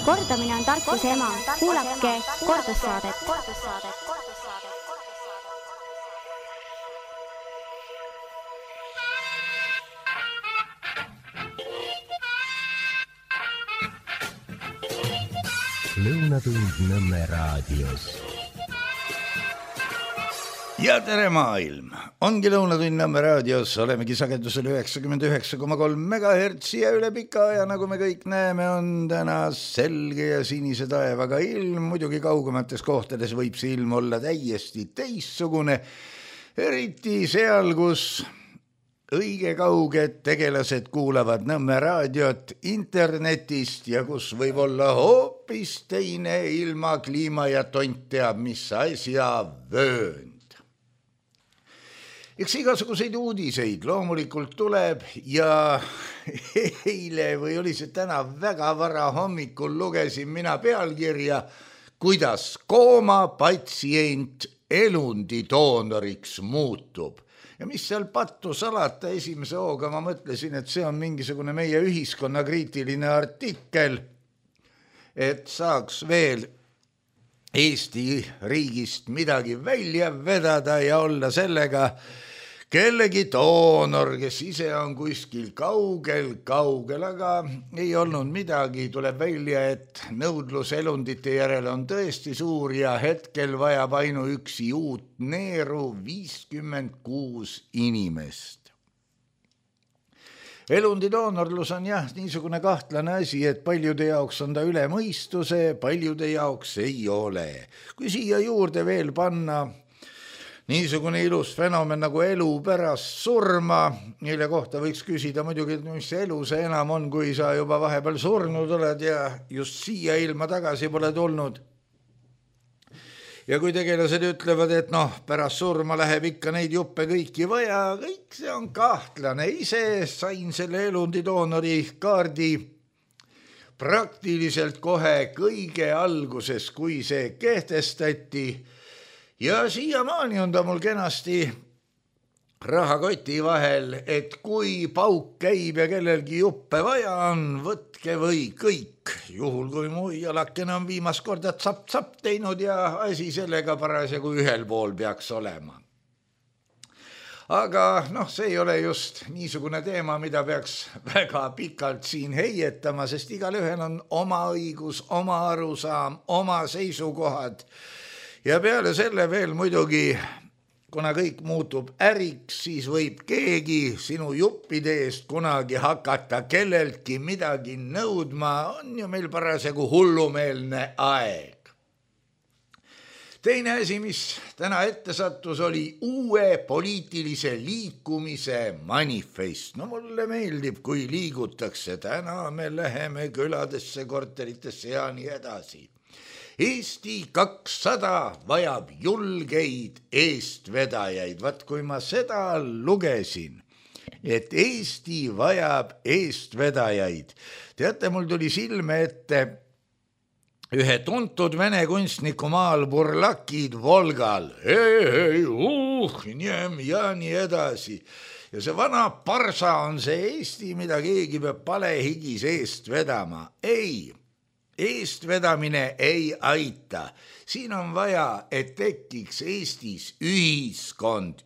Kordamine on tarkuse ema. Kuulake kordussaadet. Lõunatund Nõmme raadios. Ja tere maailm! Ongi Lõunatund Nõmme raadios, olemegi sagedusel 99,3 MHz ja üle pika aja, nagu me kõik näeme, on täna selge ja sinise taevaga ilm. Muidugi kaugemates kohtades võib see ilm olla täiesti teistsugune, eriti seal, kus õige kauged tegelased kuulavad Nõmme raadiot internetist ja kus võib olla hoopis teine ilma, kliima ja tont teab, mis asja vöönd. Eks igasuguseid uudiseid loomulikult tuleb ja eile või oli see täna väga vara hommikul lugesin mina pealkirja, kuidas koomapatsient elundidoonoriks muutub. Ja mis seal pattu salata, esimese hooga ma mõtlesin, et see on mingisugune meie ühiskonna kriitiline artikkel, et saaks veel Eesti riigist midagi välja vedada ja olla sellega kellegi doonor, kes ise on kuskil kaugel, aga ei olnud midagi. Tuleb välja, et nõudlus elundite järele on tõesti suur ja hetkel vajab ainuüksi uut neeru 56 inimest. Elundidoonorlus on jah niisugune kahtlane asi, et paljude jaoks on ta üle mõistuse, paljude jaoks ei ole. Kui siia juurde veel panna niisugune ilus fenomen nagu elu pärast surma, mille kohta võiks küsida muidugi, mis elu see enam on, kui sa juba vahepeal surnud oled ja just siia ilma tagasi pole tulnud. Ja kui tegelased ütlevad, et pärast surma läheb ikka neid juppe kõiki vaja, kõik see on kahtlane. Ise sain selle elundidoonori kaardi praktiliselt kohe kõige alguses, kui see kehtestati. Ja siiamaani on ta mul kenasti rahakoti vahel, et kui pauk käib ja kellelgi juppe vaja on, võtke või kõik. Juhul kui mu jalakene on viimast korda tsap-tsap teinud ja asi sellega parasjagu ühel pool peaks olema. Aga see ei ole just niisugune teema, mida peaks väga pikalt siin heietama, sest igalühel on oma õigus, oma arusaam, oma seisukohad. Ja peale selle veel muidugi, kuna kõik muutub äriks, siis võib keegi sinu juppide eest kunagi hakata kelleltki midagi nõudma. On ju meil parasjagu hullumeelne aeg. Teine asi, mis täna ette sattus, oli uue poliitilise liikumise manifest. Mulle meeldib, kui liigutakse. Täna me läheme küladesse, korteritesse ja nii edasi. Eesti 200 vajab julgeid eestvedajaid. Vaat kui ma seda lugesin, et Eesti vajab eestvedajaid. Teate, mul tuli silme ette ühe tuntud vene kunstniku maal Burlakid Volgal. Ja nii edasi. Ja see vana parsa on see Eesti, mida keegi peab palehigis eest vedama. Ei. Eestvedamine ei aita. Siin on vaja, et tekiks Eestis ühiskond,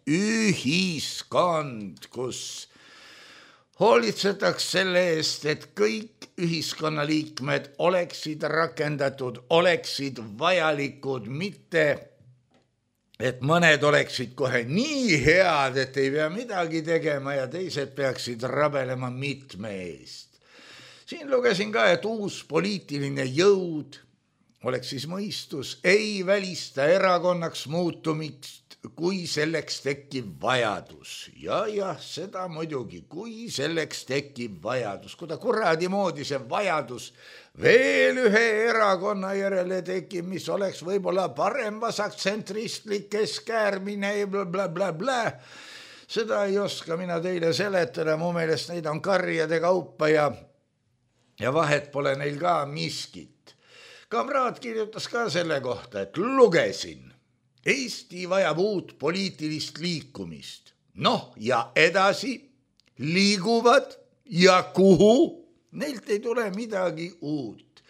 kus hoolitsetaks selle eest, et kõik ühiskonnaliikmed oleksid rakendatud, oleksid vajalikud, mitte et mõned oleksid kohe nii head, et ei pea midagi tegema ja teised peaksid rabelema mitme eest. Siin lugesin ka, et uus poliitiline jõud, oleks siis mõistus, ei välista erakonnaks muutumist, kui selleks tekib vajadus. Ja, seda muidugi, kui selleks tekib vajadus. Kuida kuradi moodi see vajadus veel ühe erakonna järele tekib, mis oleks võib-olla parem vasaktsentristlik keskäärmine ja blablabla. Seda ei oska mina teile seletada, mu meelest neid on karjade kaupa ja vahet pole neil ka miskit. Kamraad kirjutas ka selle kohta, et lugesin. Eesti vajab uut poliitilist liikumist. Ja edasi liiguvad ja kuhu? Neilt ei tule midagi uut.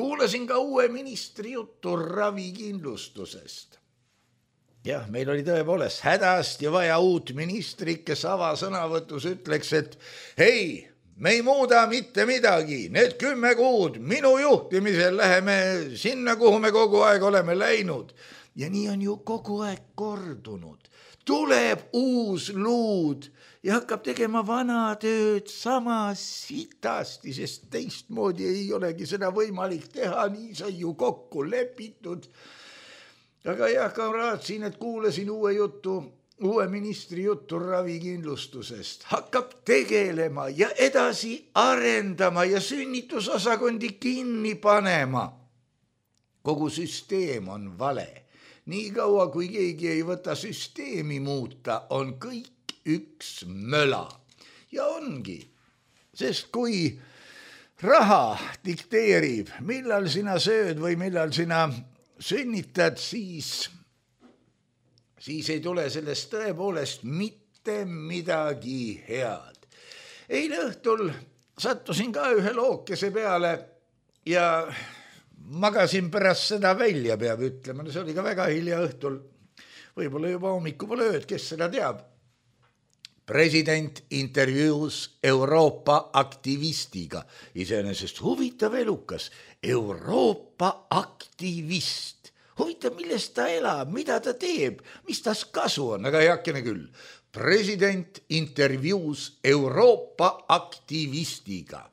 kuulasin ka uue ministri juttu ravikindlustusest. Jah, meil oli tõepoolest hädasti vaja uut ministrit, kes avasõnavõtus ütleks, et hei, me ei muuda mitte midagi, need 10 kuud minu juhtimisel läheme sinna, kuhu me kogu aeg oleme läinud. Ja nii on ju kogu aeg kordunud. Tuleb uus luud ja hakkab tegema vana tööd sama sitasti, sest teistmoodi ei olegi seda võimalik teha, nii sai ju kokku lepitud. Aga jah, raatsin, et kuulasin uue ministri juttu ravikindlustusest. Hakkab tegelema ja edasi arendama ja sünnitusosakondi kinni panema. Kogu süsteem on vale. Nii kaua, kui keegi ei võta süsteemi muuta, on kõik üks möla. Ja ongi, sest kui raha dikteerib, millal sina sööd või millal sina sünnitad, siis ei tule sellest tõepoolest mitte midagi head. Eile õhtul sattusin ka ühe lookese peale ja magasin pärast seda välja, peab ütlema. See oli ka väga hilja õhtul, võib-olla juba hommikul ööd, kes seda teab. President intervjuus Euroopa aktivistiga. Iseenesest huvitav elukas. Euroopa aktivist. Huvitav, millest ta elab, mida ta teeb, mis tas kasu on, aga heakene küll. President intervjuus Euroopa aktivistiga.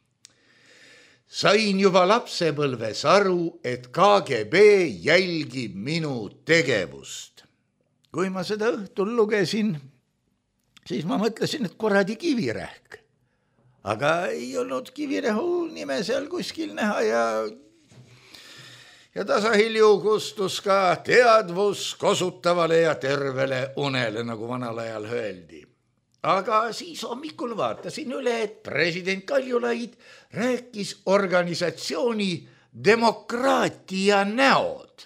Sain juba lapsepõlves aru, et KGB jälgib minu tegevust. Kui ma seda õhtul lugesin, siis ma mõtlesin, et korradi kivirähk. Aga ei olnud kivirähu nime seal kuskil näha ja tasahilju kustus ka teadvus kosutavale ja tervele unele, nagu vanal ajal öeldi. Aga siis hommikul vaatasin üle, et president Kaljulaid rääkis organisatsiooni Demokraatia näod.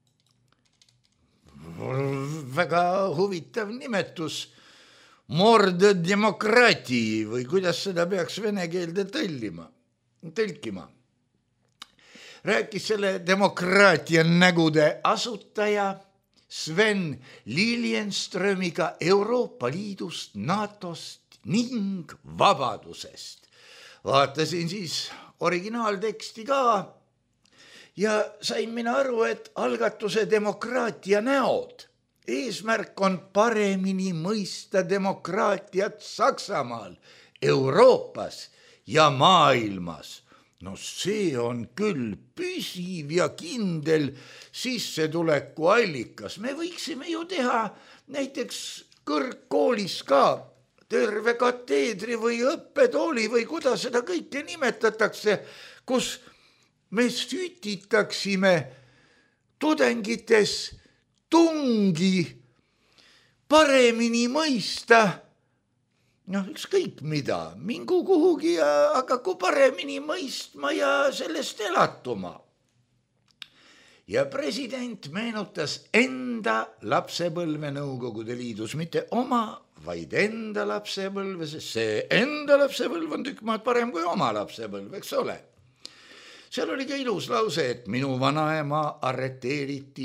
Väga huvitav nimetus, mord demokraatii või kuidas seda peaks vene keelde tõlkima. Rääkis selle Demokraatia nägude asutaja Sven Liljenströmiga Euroopa Liidust, NATOst ning vabadusest. Vaatasin siis originaalteksti ka ja sain mina aru, et algatuse Demokraatia näod eesmärk on paremini mõista demokraatiat Saksamaal, Euroopas ja maailmas. No see on küll püsiv ja kindel sissetuleku allikas. Me võiksime ju teha näiteks kõrgkoolis ka terve kateedri või õppetooli või kuidas seda kõike nimetatakse, kus me sütitaksime tudengites tungi paremini mõista. Ükskõik mida, mingu kuhugi ja hakaku paremini mõistma ja sellest elatuma. Ja president meenutas enda lapsepõlve Nõukogude Liidus, mitte oma, vaid enda lapsepõlve, sest see enda lapsepõlv on tükk maad parem kui oma lapsepõlv, eks ole. Seal oli ka ilus lause, et minu vanaema arreteeriti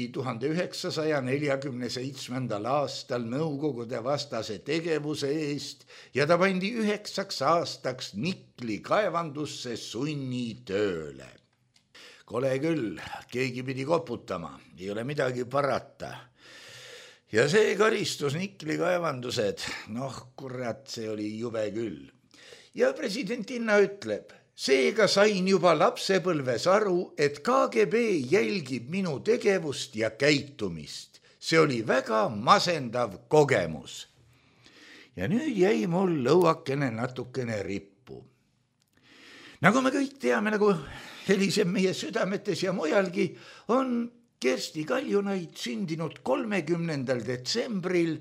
1947. aastal Nõukogude vastase tegevuse eest ja ta pandi 9 aastaks Nikli kaevandusse sunnitööle. Kole küll, keegi pidi koputama, ei ole midagi parata. Ja see karistus Nikli kaevandused, kurat, see oli jube küll. Ja presidentinna ütleb, seega sain juba lapsepõlves aru, et KGB jälgib minu tegevust ja käitumist. See oli väga masendav kogemus. Ja nüüd jäi mul lõuakene natukene rippu. Nagu me kõik teame, nagu heliseb meie südametes ja mujalgi, on Kersti Kaljulaid sündinud 30. detsembril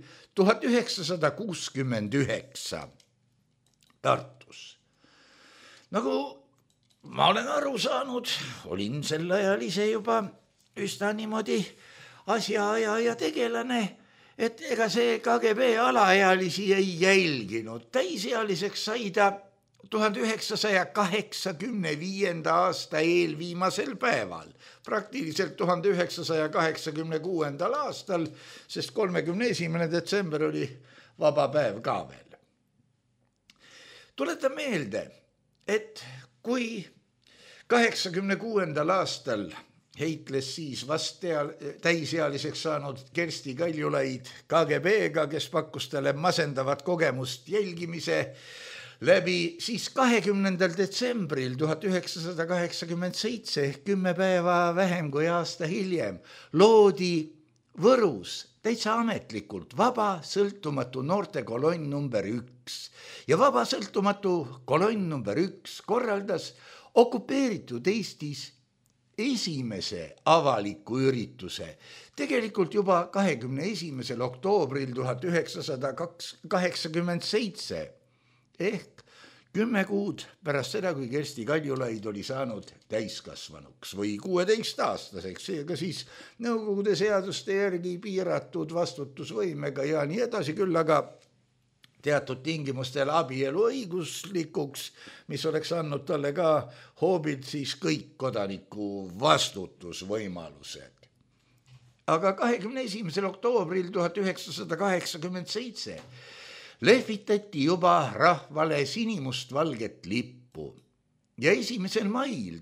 1969 Tartus. Nagu ma olen aru saanud, olin sel ajal ise juba üsna niimoodi asjaaja ja tegelane, et ega see KGB alaealisi ei jälginud. Täisealiseks sai ta 1985. aasta eelviimasel päeval, praktiliselt 1986. aastal, sest 31. detsember oli vaba päev ka veel. Tuleta meelde, et kui 86. aastal heitles siis vast täisealiseks saanud Kersti Kaljulaid KGB-ga, kes pakkus talle masendavat kogemust jälgimise läbi, siis 20. detsembril 1987 ehk 10 päeva vähem kui aasta hiljem loodi Võrus täitsa ametlikult vaba sõltumatu noortekolonn number 1 ja vaba sõltumatu kolonn number 1 korraldas okupeeritud Eestis esimese avaliku ürituse tegelikult juba 21. oktoobril 1987 ehk 10 kuud pärast seda, kui Kersti Kaljulaid oli saanud täiskasvanuks või 16-aastaseks, seega siis Nõukogude seaduste järgi piiratud vastutusvõimega ja nii edasi, küll aga teatud tingimustel abielu õiguslikuks, mis oleks andnud talle ka hoobilt siis kõik kodaniku vastutusvõimalused. Aga 21. oktoobril 1987 lehvitati juba rahvale sinimustvalget lippu ja 1. mail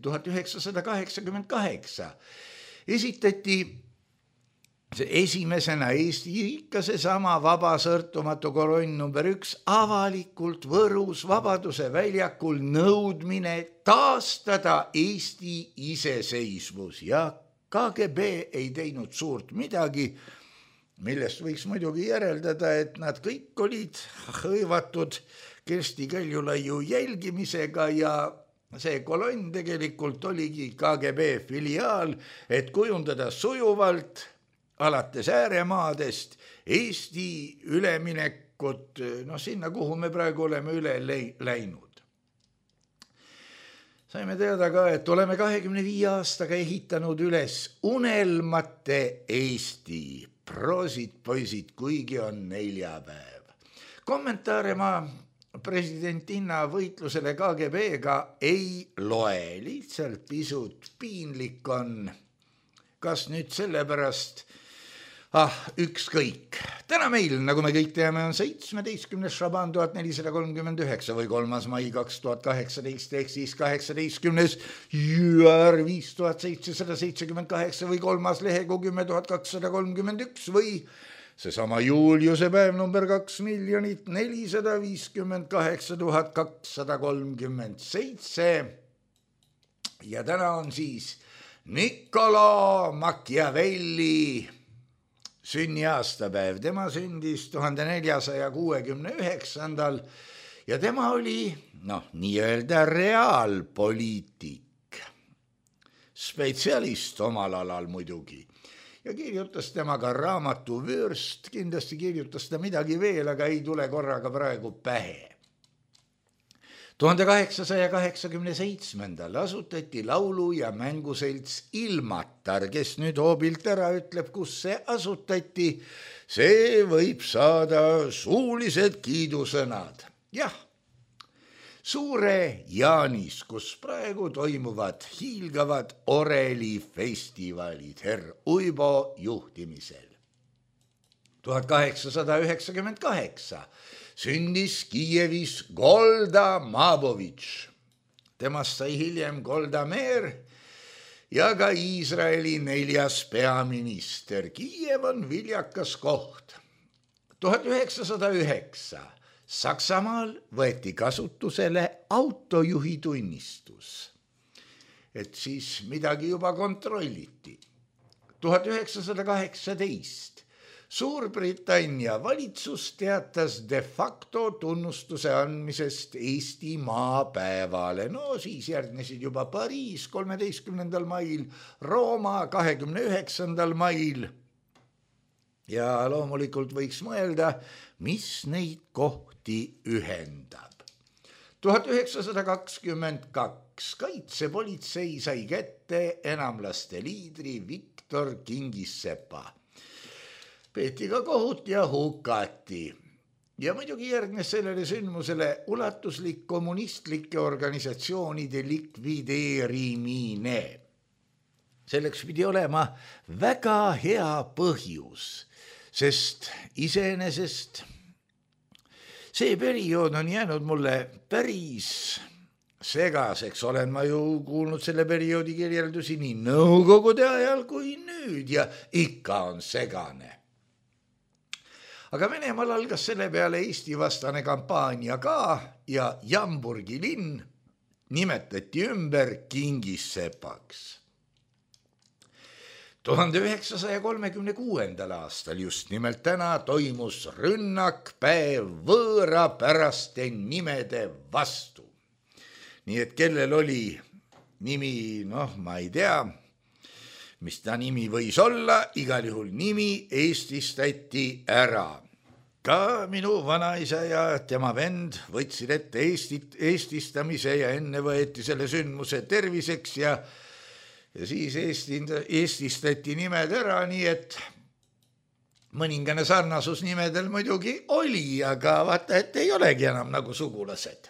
1988 esitati esimesena Eesti ikka seesama vaba sõltumatu kolonn number 1 avalikult Võrus Vabaduse väljakul nõudmine taastada Eesti iseseisvus ja KGB ei teinud suurt midagi, millest võiks muidugi järeldada, et nad kõik olid hõivatud Kersti Kaljulaiu jälgimisega ja see kolonn tegelikult oligi KGB filiaal, et kujundada sujuvalt alates ääremaadest Eesti üleminekut sinna, kuhu me praegu oleme üle läinud. Saime teada ka, et oleme 25 aastaga ehitanud üles unelmate Eesti. Proosid, poisid, kuigi on neljapäev. Kommentaare ma presidentinna võitlusele KGB-ga ei loe, lihtsalt pisut piinlik on. Kas nüüd sellepärast, ükskõik. Täna meil, nagu me kõik teame, on 17. Šaban 1439 või 3. mai 2018 ehk siis 18. jüär 5778 või 3. lehekuu 10231 või seesama Juliuse päev number 2 458 237 ja täna on siis Niccolo Machiavelli sünniaastapäev. Tema sündis 1469 ja tema oli nii-öelda reaalpoliitik, spetsialist omal alal muidugi ja kirjutas tema ka raamatu Vürst, kindlasti kirjutas ta midagi veel, aga ei tule korraga praegu pähe. 1887. asutati laulu- ja mänguselts Ilmatar, kes nüüd hoobilt ära ütleb, kus see asutati, see võib saada suulised kiidusõnad. Jah, Suure Jaanis, kus praegu toimuvad hiilgavad orelifestivalid herr Uibo juhtimisel. 1898 sündis Kiievis Golda Mabovitš. Temast sai hiljem Golda Meir ja ka Iisraeli 4. peaminister. Kiiev on viljakas koht. 1909 Saksamaal võeti kasutusele autojuhi tunnistus, et siis midagi juba kontrolliti. 1918 Suurbritannia valitsus teatas de facto tunnustuse andmisest Eesti maapäevale. Siis järgnesid juba Pariis 13. mail, Rooma 29. mail. Ja loomulikult võiks mõelda, mis neid kohti ühendab. 1922 kaitsepolitsei sai kätte enamlaste liidri Viktor Kingissepa. Peeti ka kohut ja hukati. Ja muidugi järgnes sellele sündmusele ulatuslik kommunistlike organisatsioonide likvideerimine. Selleks pidi olema väga hea põhjus, sest iseenesest see periood on jäänud mulle päris segaseks. Olen ma ju kuulnud selle perioodi kirjeldusi nii nõukogude ajal kui nüüd ja ikka on segane. Aga Venemaal algas selle peale Eesti vastane kampaania ka ja Jamburgi linn nimetati ümber Kingissepaks. 1936. aastal just nimelt täna toimus rünnak päev võõrapäraste nimede vastu. Nii et kellel oli nimi, ma ei tea, mis ta nimi võis olla, igal juhul nimi eestistati ära. Ka minu vanaisa ja tema vend võtsid ette eestistamise ja enne võeti selle sündmuse terviseks ja siis eestistati nimed ära, nii et mõningane sarnasus nimedel muidugi oli, aga vaata, et ei olegi enam nagu sugulased.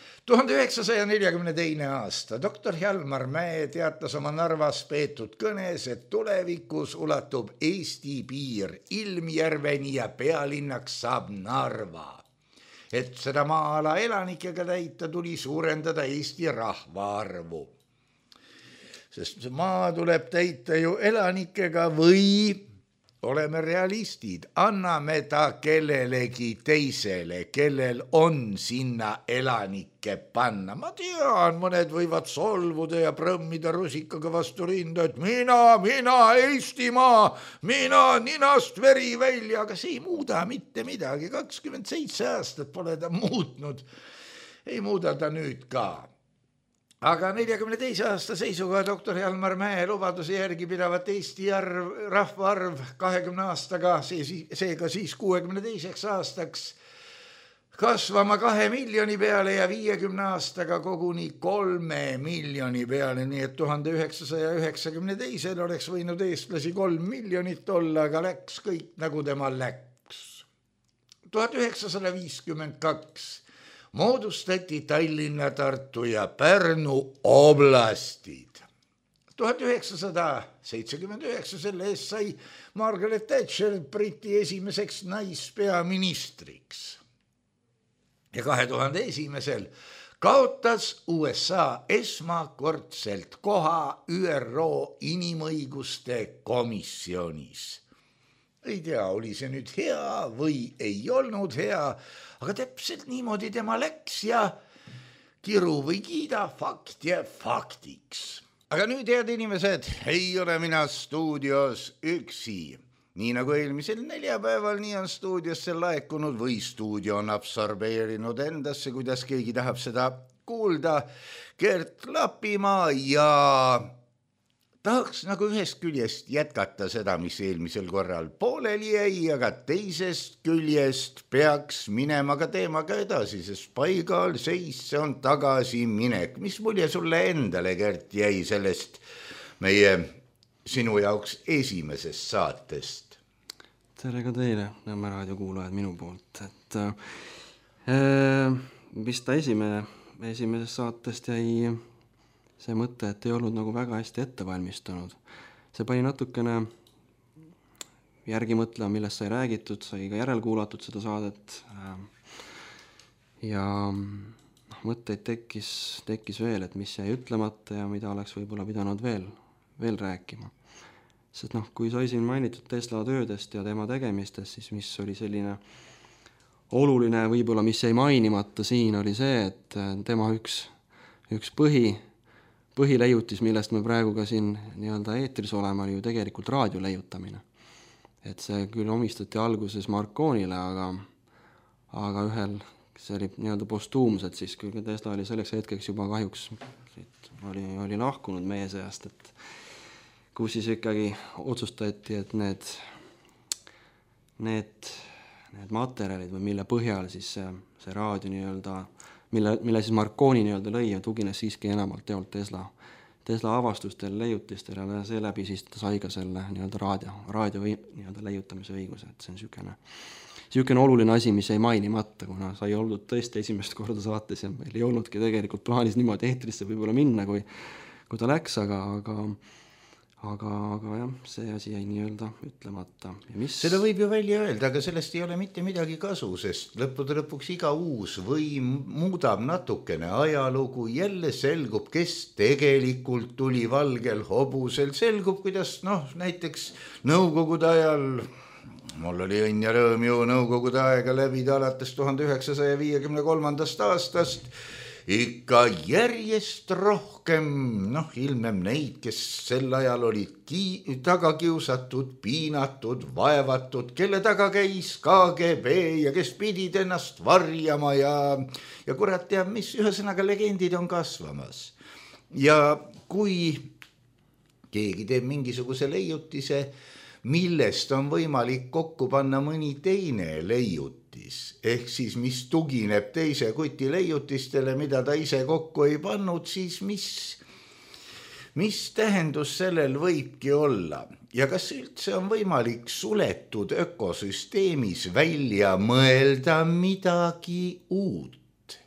1942. aasta doktor Hjalmar Mäe teatas oma Narvas peetud kõnes, et tulevikus ulatub Eesti piir Ilmjärveni ja pealinnaks saab Narva. Et seda maa-ala elanikega täita, tuli suurendada Eesti rahvaarvu. Sest see maa tuleb täita ju elanikega või oleme realistid, anname ta kellelegi teisele, kellel on sinna elanikke panna. Ma tean, mõned võivad solvuda ja prõmmida rusikaga vastu rinda, et mina Eestimaa, mina ninast veri välja, aga see ei muuda mitte midagi. 27 aastat pole ta muutnud, ei muuda ta nüüd ka. Aga 42. aasta seisuga doktor Hjalmar Mäe lubaduse järgi pidavat Eesti rahvaarv 20 aastaga, seega siis 62. aastaks kasvama 2 miljoni peale ja 50 aastaga koguni 3 miljoni peale, nii et 1992. oleks võinud eestlasi 3 miljonit olla, aga läks kõik nagu tema läks. 1952 moodustati Tallinna, Tartu ja Pärnu oblastid. 1979 selle eest sai Margaret Thatcher Briti esimeseks naispeaministriks. Ja 2001. kaotas USA esmakordselt koha ÜRO inimõiguste komisjonis. Ei tea, oli see nüüd hea või ei olnud hea, aga täpselt niimoodi tema läks ja kiru või kiida, fakt ja faktiks. Aga nüüd, head inimesed, ei ole mina stuudios üksi. Nii nagu eelmisel neljapäeval, nii on stuudiosse laekunud või stuudio on absorbeerinud endasse, kuidas keegi tahab seda kuulda, Gert Lapimaa ja tahaks nagu ühest küljest jätkata seda, mis eelmisel korral pooleli jäi, aga teisest küljest peaks minema ka teemaga edasi, sest paigal seis see on tagasiminek. Mis mulje sulle endale, Gert, jäi sellest meie sinu jaoks esimesest saatest? Tere ka teile, Nõmme raadio kuulajad minu poolt. Vist esimesest saatest jäi see mõte, et ei olnud nagu väga hästi ette valmistunud. See pani natukene järgi mõtlema, millest sai räägitud, sai ka järelkuulatud seda saadet ja mõtteid tekkis veel, et mis jäi ütlemata ja mida oleks võib-olla pidanud veel rääkima. Sest kui sai siin mainitud Tesla töödest ja tema tegemistest, siis mis oli selline oluline võib-olla, mis jäi mainimata siin, oli see, et tema üks põhileiutis, millest me praegu ka siin nii-öelda eetris olema, oli ju tegelikult raadioleiutamine. Et see küll omistati alguses Marconile, aga see oli nii-öelda postuumselt, siis kui Tesla oli selleks hetkeks juba kahjuks oli lahkunud meie seast, et kus siis ikkagi otsustati, et need materjalid või mille põhjal siis see raadio nii-öelda mille siis Marconi nii-öelda lõi ja tugines siiski enamalt teolt Tesla avastustel, leiutistel ja seeläbi siis ta sai ka selle nii-öelda raadio nii-öelda leiutamise õiguse, et see on niisugune niisugune oluline asi, mis jäi mainimata, kuna sai olnud tõesti esimest korda saates ja meil ei olnudki tegelikult plaanis niimoodi eetrisse võib-olla minna, kui ta läks, aga jah, see asi jäi nii-öelda ütlemata. Seda võib ju välja öelda, aga sellest ei ole mitte midagi kasu, sest lõppude lõpuks iga uus võim muudab natukene ajalugu, jälle selgub, kes tegelikult tuli valgel hobusel, selgub, kuidas näiteks nõukogude ajal, mul oli õnn ja rõõm ju nõukogude aega läbida alates 1953. aastast, ikka järjest rohkem, ilmnem neid, kes sel ajal olid taga kiusatud, piinatud, vaevatud, kelle taga käis KGB ja kes pidid ennast varjama ja kurat teab, mis ühesõnaga legendid on kasvamas. Ja kui keegi teeb mingisuguse leiutise, millest on võimalik kokku panna mõni teine leiutis, ehk siis mis tugineb teise kuti leiutistele, mida ta ise kokku ei pannud, siis mis tähendus sellel võibki olla? Ja kas üldse on võimalik suletud ökosüsteemis välja mõelda midagi uut?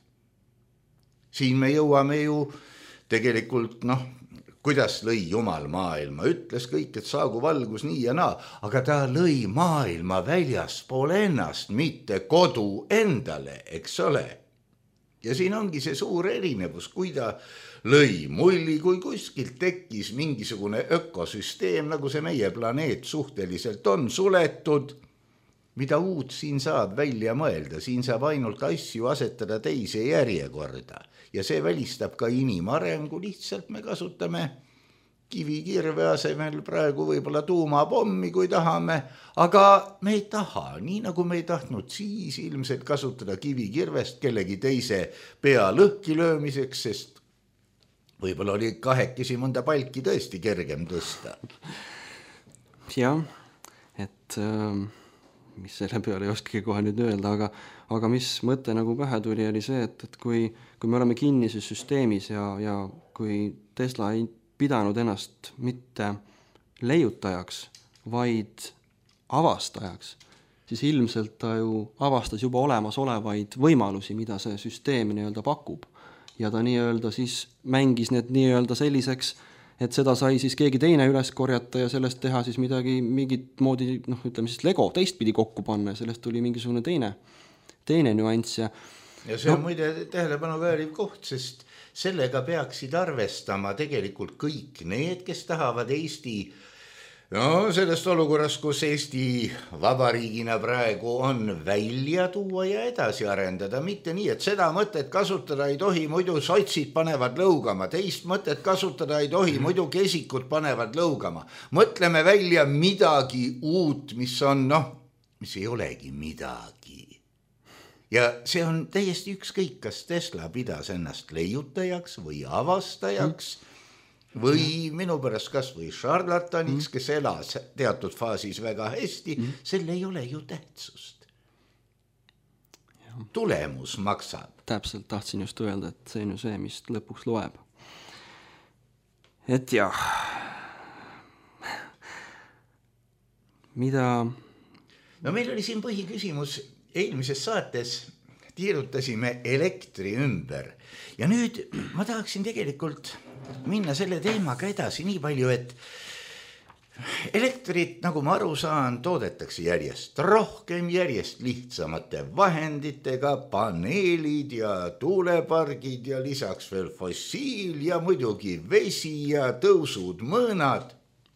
Siin me jõuame ju tegelikult, kuidas lõi Jumal maailma, ütles kõik, et saagu valgus nii ja naa, aga ta lõi maailma väljaspool ennast, mitte kodu endale, eks ole. Ja siin ongi see suur erinevus, kui ta lõi mulli, kui kuskilt tekkis mingisugune ökosüsteem, nagu see meie planeet suhteliselt on suletud, mida uut siin saab välja mõelda, siin saab ainult asju asetada teise järjekorda. Ja see välistab ka inimarengu, lihtsalt me kasutame kivikirve asemel praegu võib-olla tuumapommi, kui tahame, aga me ei taha, nii nagu me ei tahtnud siis ilmselt kasutada kivikirvest kellegi teise pea lõhki löömiseks, sest võib-olla oli kahekesi mõnda palki tõesti kergem tõsta. Jah, et mis selle peale ei oskagi kohe nüüd öelda, aga mis mõte nagu pähe tuli, oli see, et kui me oleme kinnises süsteemis ja kui Tesla ei pidanud ennast mitte leiutajaks, vaid avastajaks, siis ilmselt ta ju avastas juba olemasolevaid võimalusi, mida see süsteem nii-öelda pakub. Ja ta nii-öelda siis mängis need nii-öelda selliseks, et seda sai siis keegi teine üles korjata ja sellest teha siis mingit moodi, ütleme siis Lego teistpidi kokku panna ja sellest tuli mingisugune teine nüanss. Ja see on muide tähelepanu vääriv koht, sest sellega peaksid arvestama tegelikult kõik need, kes tahavad Eesti, sellest olukorras, kus Eesti vabariigina praegu on välja tuua ja edasi arendada, mitte nii, et seda mõtet kasutada ei tohi, muidu sotsid panevad lõugama, teist mõtet kasutada ei tohi, muidu kesikud panevad lõugama. Mõtleme välja midagi uut, mis on, mis ei olegi midagi. Ja see on täiesti ükskõik, kas Tesla pidas ennast leiutajaks või avastajaks või minu pärast kas või šarlataniks, kes elas teatud faasis väga hästi, sel ei ole ju tähtsust. Tulemus maksab. Täpselt tahtsin just öelda, et see on ju see, mis lõpuks loeb. Et jah, mida... meil oli siin põhiküsimus eelmises saates, tiirutasime elektri ümber ja nüüd ma tahaksin tegelikult minna selle teemaga edasi nii palju, et elektrit, nagu ma aru saan, toodetakse järjest rohkem, järjest lihtsamate vahenditega, paneelid ja tuulepargid ja lisaks veel fossiil ja muidugi vesi ja tõusud mõõnad.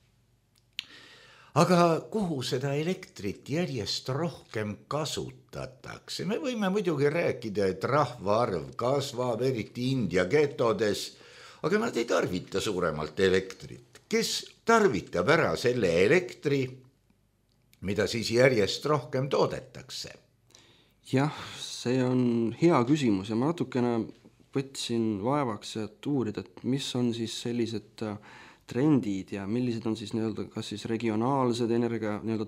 Aga kuhu seda elektrit järjest rohkem kasutatakse? Me võime muidugi rääkida, et rahvaarv kasvab, eriti India getodes, aga nad ei tarvita suuremalt elektrit. Kes tarvitab ära selle elektri, mida siis järjest rohkem toodetakse? Jah, see on hea küsimus ja ma natukene võtsin vaevaks, et uurida, et mis on siis sellised trendid ja millised on siis nii-öelda kas siis regionaalsed energia nii-öelda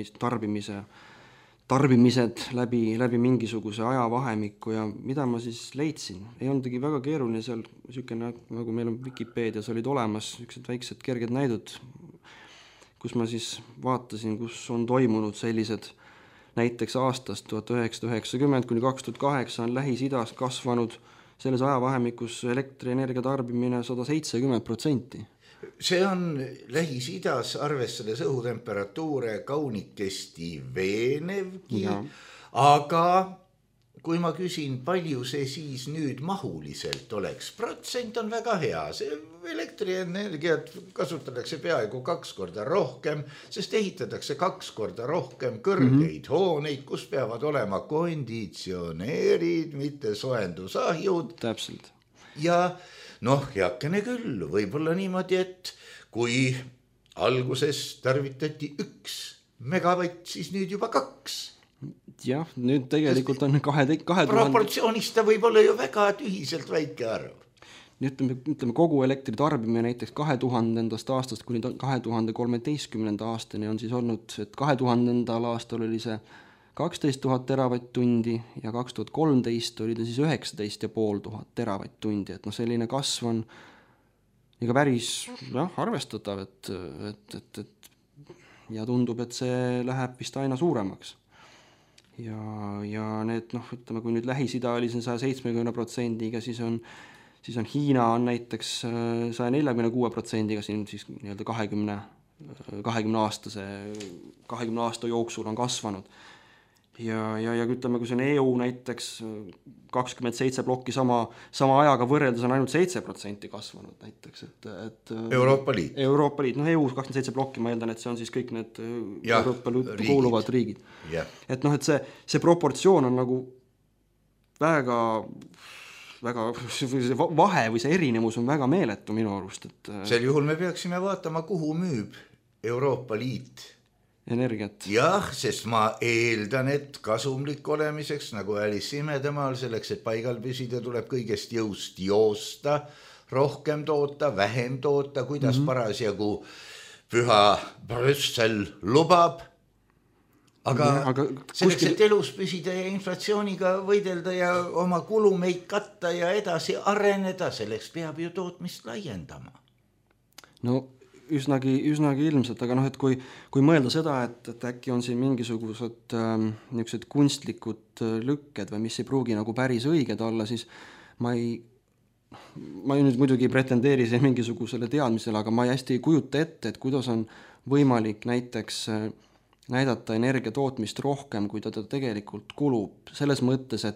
tarbimised läbi mingisuguse ajavahemikku ja mida ma siis leidsin. Ei olnudki väga keeruline seal niisugune, nagu meil on Wikipedias olid olemas niisugused väiksed kerged näidud, kus ma siis vaatasin, kus on toimunud sellised näiteks aastast 1990 kuni 2008 on Lähis-Idas kasvanud selles ajavahemikus elektrienergia tarbimine 170%. See on Lähis-Idas arvestades õhutemperatuure kaunikesti veenevgi, aga kui ma küsin, palju see siis nüüd mahuliselt oleks, protsent on väga hea, see elektrienergiat kasutatakse peaaegu 2 korda rohkem, sest ehitatakse 2 korda rohkem kõrgeid hooneid, kus peavad olema konditsioneerid, mitte soojendusahjud. Täpselt. Ja heakene küll, võib-olla niimoodi, et kui alguses tarvitati 1 megavatt, siis nüüd juba 2. Jah, nüüd tegelikult on 2000... Proportsioonist ta võib olla ju väga tühiselt väike arv. Nüüd ütleme kogu elektri tarbimine näiteks 2000. aastast kuni 2013. aastani on siis olnud, et 2000. aastal oli see 12 000 teravatt-tundi ja 2013 oli ta siis 19 500 teravatt-tundi, et selline kasv on ikka päris arvestatav, et ja tundub, et see läheb vist aina suuremaks. Ja need, ütleme, kui nüüd Lähis-Ida oli siin 170%-ga, siis on Hiina on näiteks 146%-ga siin siis nii-öelda 20 aasta jooksul on kasvanud. Ja ütleme, kui see on EU näiteks 27 plokki sama ajaga võrreldes on ainult 7% kasvanud näiteks, et Euroopa Liit. Euroopa Liit, EU 27 plokki, ma eeldan, et see on siis kõik need Euroopa Liitu kuuluvad riigid. Et et see proportsioon on nagu väga vahe või see erinevus on väga meeletu minu arust. Sel juhul me peaksime vaatama, kuhu müüb Euroopa Liit energiat. Jah, sest ma eeldan, et kasumlik olemiseks, nagu Alice Imedemaal, selleks, et paigal püsida, tuleb kõigest jõust joosta, rohkem toota, vähem toota, kuidas parasjagu püha Brüssel lubab. Aga selleks, et elus püsida ja inflatsiooniga võidelda ja oma kulumeid katta ja edasi areneda, selleks peab ju tootmist laiendama. Üsnagi ilmselt, aga et kui mõelda seda, et äkki on siin mingisugused niisugused kunstlikud lükked või mis ei pruugi nagu päris õiged olla, siis ma nüüd muidugi pretendeeri siin mingisugusele teadmisele, aga ma hästi ei kujuta ette, et kuidas on võimalik näiteks näidata energia tootmist rohkem, kui ta tegelikult kulub. Selles mõttes,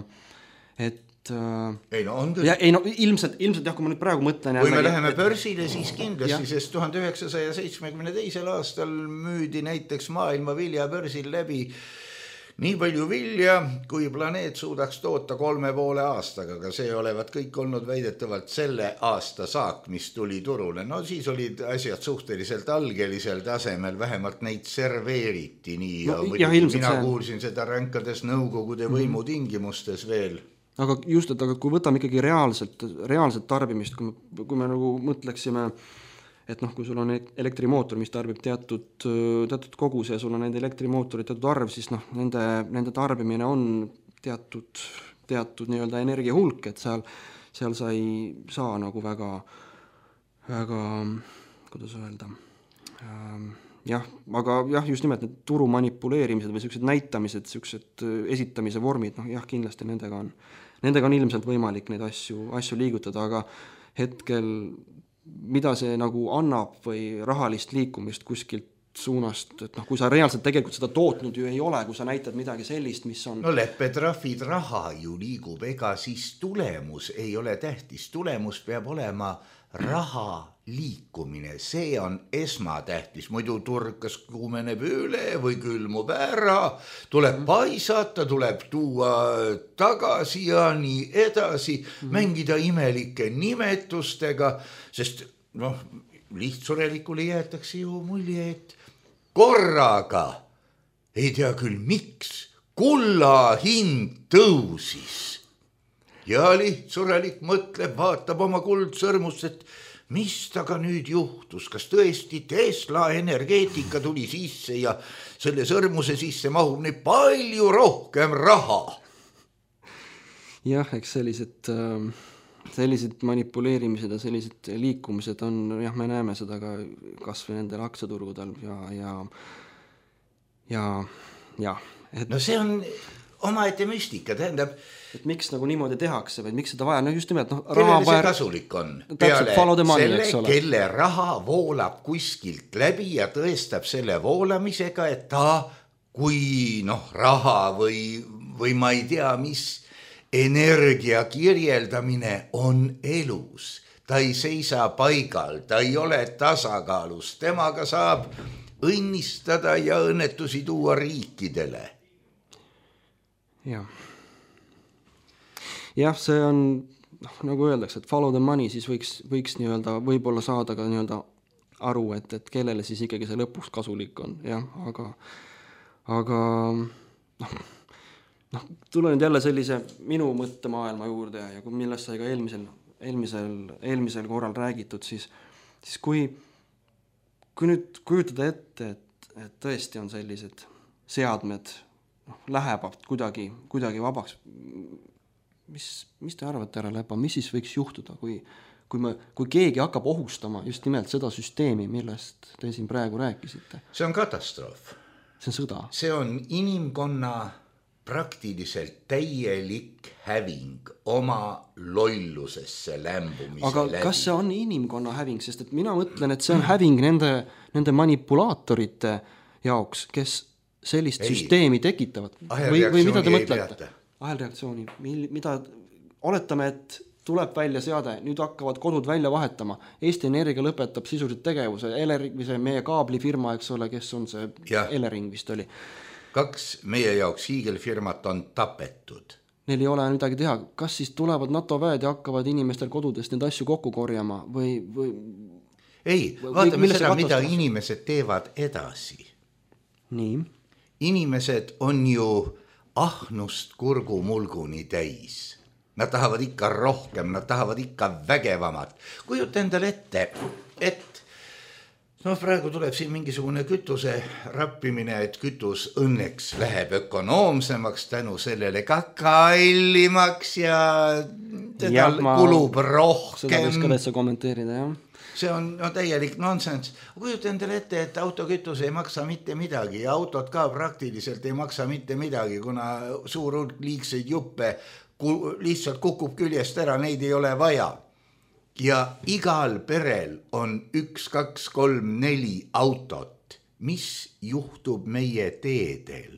ilmselt jah, kui ma nüüd praegu mõtlen kui me läheme börsile, siis kindlasti, sest 1972. aastal müüdi näiteks maailma viljabörsil läbi nii palju vilja, kui planeet suudaks toota 3,5 aastaga, aga see olevat kõik olnud väidetavalt selle aasta saak, mis tuli turule. Siis olid asjad suhteliselt algelisel tasemel, vähemalt neid serveeriti nii ja mina kuulsin seda ränkades nõukogude võimu tingimustes veel. Aga kui võtame ikkagi reaalset tarbimist, kui me nagu mõtleksime, et kui sul on elektrimootor, mis tarbib teatud koguse ja sul on nende elektrimootorid teatud arv, siis nende tarbimine on teatud nii-öelda energia hulk, et seal sa ei saa nagu väga, kuidas öelda, aga just nimelt need turu manipuleerimised või sellised näitamised, sellised esitamise vormid, kindlasti nendega on ilmselt võimalik neid asju liigutada, aga hetkel mida see nagu annab või rahalist liikumist kuskilt suunast, et kui sa reaalselt tegelikult seda tootnud ju ei ole, kui sa näitad midagi sellist, mis on... leppetrahvid, raha ju liigub, ega siis tulemus ei ole tähtis, tulemus peab olema raha liikumine, see on esmatähtis, muidu turg kas kuumeneb üle või külmub ära, tuleb paisata, tuleb tuua tagasi ja nii edasi, mängida imelike nimetustega, sest lihtsurelikule jäetakse ju mulje, et korraga, ei tea küll miks, kulla hind tõusis. Ja lihtsurelik mõtleb, vaatab oma kuldsõrmust, et mis taga nüüd juhtus, kas tõesti Tesla energeetika tuli sisse ja selle sõrmuse sisse mahub nii palju rohkem raha. Jah, eks sellised manipuleerimised ja sellised liikumised on, me näeme seda ka kas või nendel aktsiaturgudel ja no see on omaette müstika, tähendab, et miks nagu niimoodi tehakse või miks seda vaja, no just nimelt kellele see kasulik on? Täpselt, follow the money, selle, eks ole. kelle raha voolab kuskilt läbi ja tõestab selle voolamisega, et ta kui raha või ma ei tea, mis energia kirjeldamine on elus. Ta ei seisa paigal, ta ei ole tasakaalus, temaga saab õnnistada ja õnnetusi tuua riikidele. Jah, see on, nagu öeldakse, et follow the money, siis võiks nii-öelda võib-olla saada ka nii-öelda aru, et kellele siis ikkagi see lõpuks kasulik on, jah, aga tulen nüüd jälle sellise minu mõttemaailma juurde ja millest sai ka eelmisel korral räägitud, siis kui nüüd kujutada ette, et tõesti on sellised seadmed, lähevad kuidagi vabaks, mis te arvate, härra Lepa, mis siis võiks juhtuda, kui keegi hakkab ohustama just nimelt seda süsteemi, millest te siin praegu rääkisite? See on katastroof. See on sõda. See on inimkonna praktiliselt täielik häving oma lollusesse lämbumise aga läbi. Kas see on inimkonna häving, sest et mina mõtlen, et see on häving nende manipulaatorite jaoks, kes sellist süsteemi tekitavad. Või mida te mõtlete? Ahelreaktsiooni, mida oletame, et tuleb välja seade, nüüd hakkavad kodud välja vahetama. Eesti Energia lõpetab sisuliselt tegevuse, meie kaablifirma, eks ole, kes on see Elering vist oli. 2 meie jaoks hiigelfirmat on tapetud. Neil ei ole midagi teha. Kas siis tulevad NATO väed ja hakkavad inimestel kodudest neid asju kokku korjama või ei, vaatame seda, mida inimesed teevad edasi. Nii. Inimesed on ju ahnust kurgumulguni täis. Nad tahavad ikka rohkem, nad tahavad ikka vägevamat. Kujuta endale ette, et praegu tuleb siin mingisugune kütuse rappimine, et kütus õnneks läheb ökonoomsemaks tänu sellele ka kallimaks ja teda kulub rohkem. Seda võiks ka täitsa kommenteerida, jah. See on täielik nonsense. Kujuta endale ette, et autokütus ei maksa mitte midagi ja autod ka praktiliselt ei maksa mitte midagi, kuna suur hulk liigseid juppe lihtsalt kukub küljest ära, neid ei ole vaja. Ja igal perel on 1, 2, 3, 4 autot. Mis juhtub meie teedel?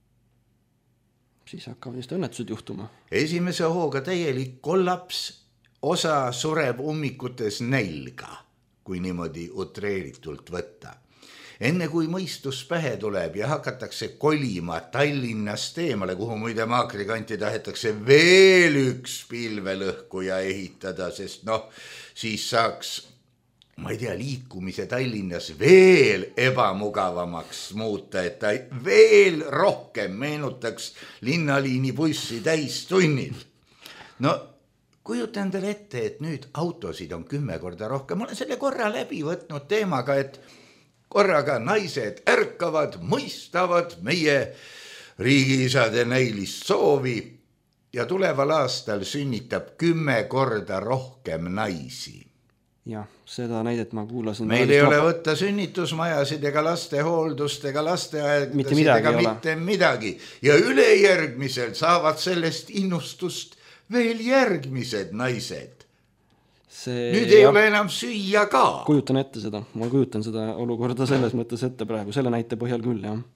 Siis hakkavad just õnnetused juhtuma. Esimese hooga täielik kollaps, osa sureb ummikutes nälga, kui niimoodi utreeritult võtta. Enne kui mõistus pähe tuleb ja hakatakse kolima Tallinnast eemale, kuhu muide Maakrikanti tahetakse veel üks pilvelõhkuja ehitada, sest siis saaks, ma ei tea, liikumise Tallinnas veel ebamugavamaks muuta, et ta veel rohkem meenutaks linnaliini bussi täistunnil. Kujuta endale ette, et nüüd autosid on 10 korda rohkem. Ma olen selle korra läbi võtnud teemaga, et korraga naised ärkavad, mõistavad meie riigiisade näilist soovi ja tuleval aastal sünnitab 10 korda rohkem naisi. Jah, seda näidet ma kuulasin. Meil ei ole võtta sünnitusmajasid ega lastehooldust ega lasteaedasid ega mitte midagi. Ja ülejärgmisel saavad sellest innustust veel järgmised naised. Nüüd ei ole enam süüa ka. Kujutan ette seda, ma kujutan seda olukorda selles mõttes ette praegu, selle näite põhjal küll, jah.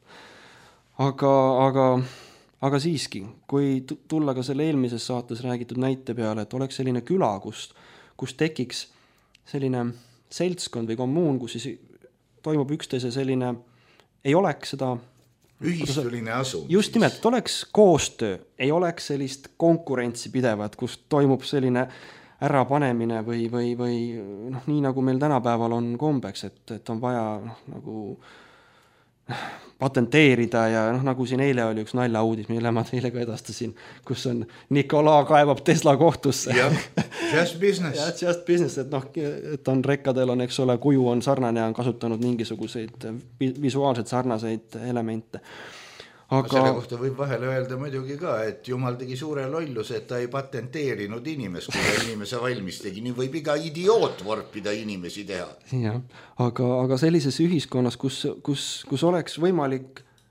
Aga siiski, kui tulla ka selle eelmises saates räägitud näite peale, et oleks selline küla, kus tekiks selline seltskond või kommuun, kus siis toimub üksteise selline, ei oleks seda ühistuline asum. Just nimelt, et oleks koostöö, ei oleks sellist konkurentsi pidevat, kus toimub selline ärapanemine või nii nagu meil tänapäeval on kombeks, et on vaja nagu patenteerida ja nagu siin eile oli üks naljauudis, mille ma teile ka edastasin, kus on Nikola kaevab Tesla kohtusse. Just business. Just business, et on rekkadel on, eks ole, kuju on sarnane ja on kasutanud mingisuguseid visuaalselt sarnaseid elemente. Selle kohta võib vahel öelda muidugi ka, et Jumal tegi suure lolluse, et ta ei patenteerinud inimest, kui ta inimese valmis tegi. Nii võib iga idioot vorpida inimesi teha. Ja, aga sellises ühiskonnas, kus oleks võimalik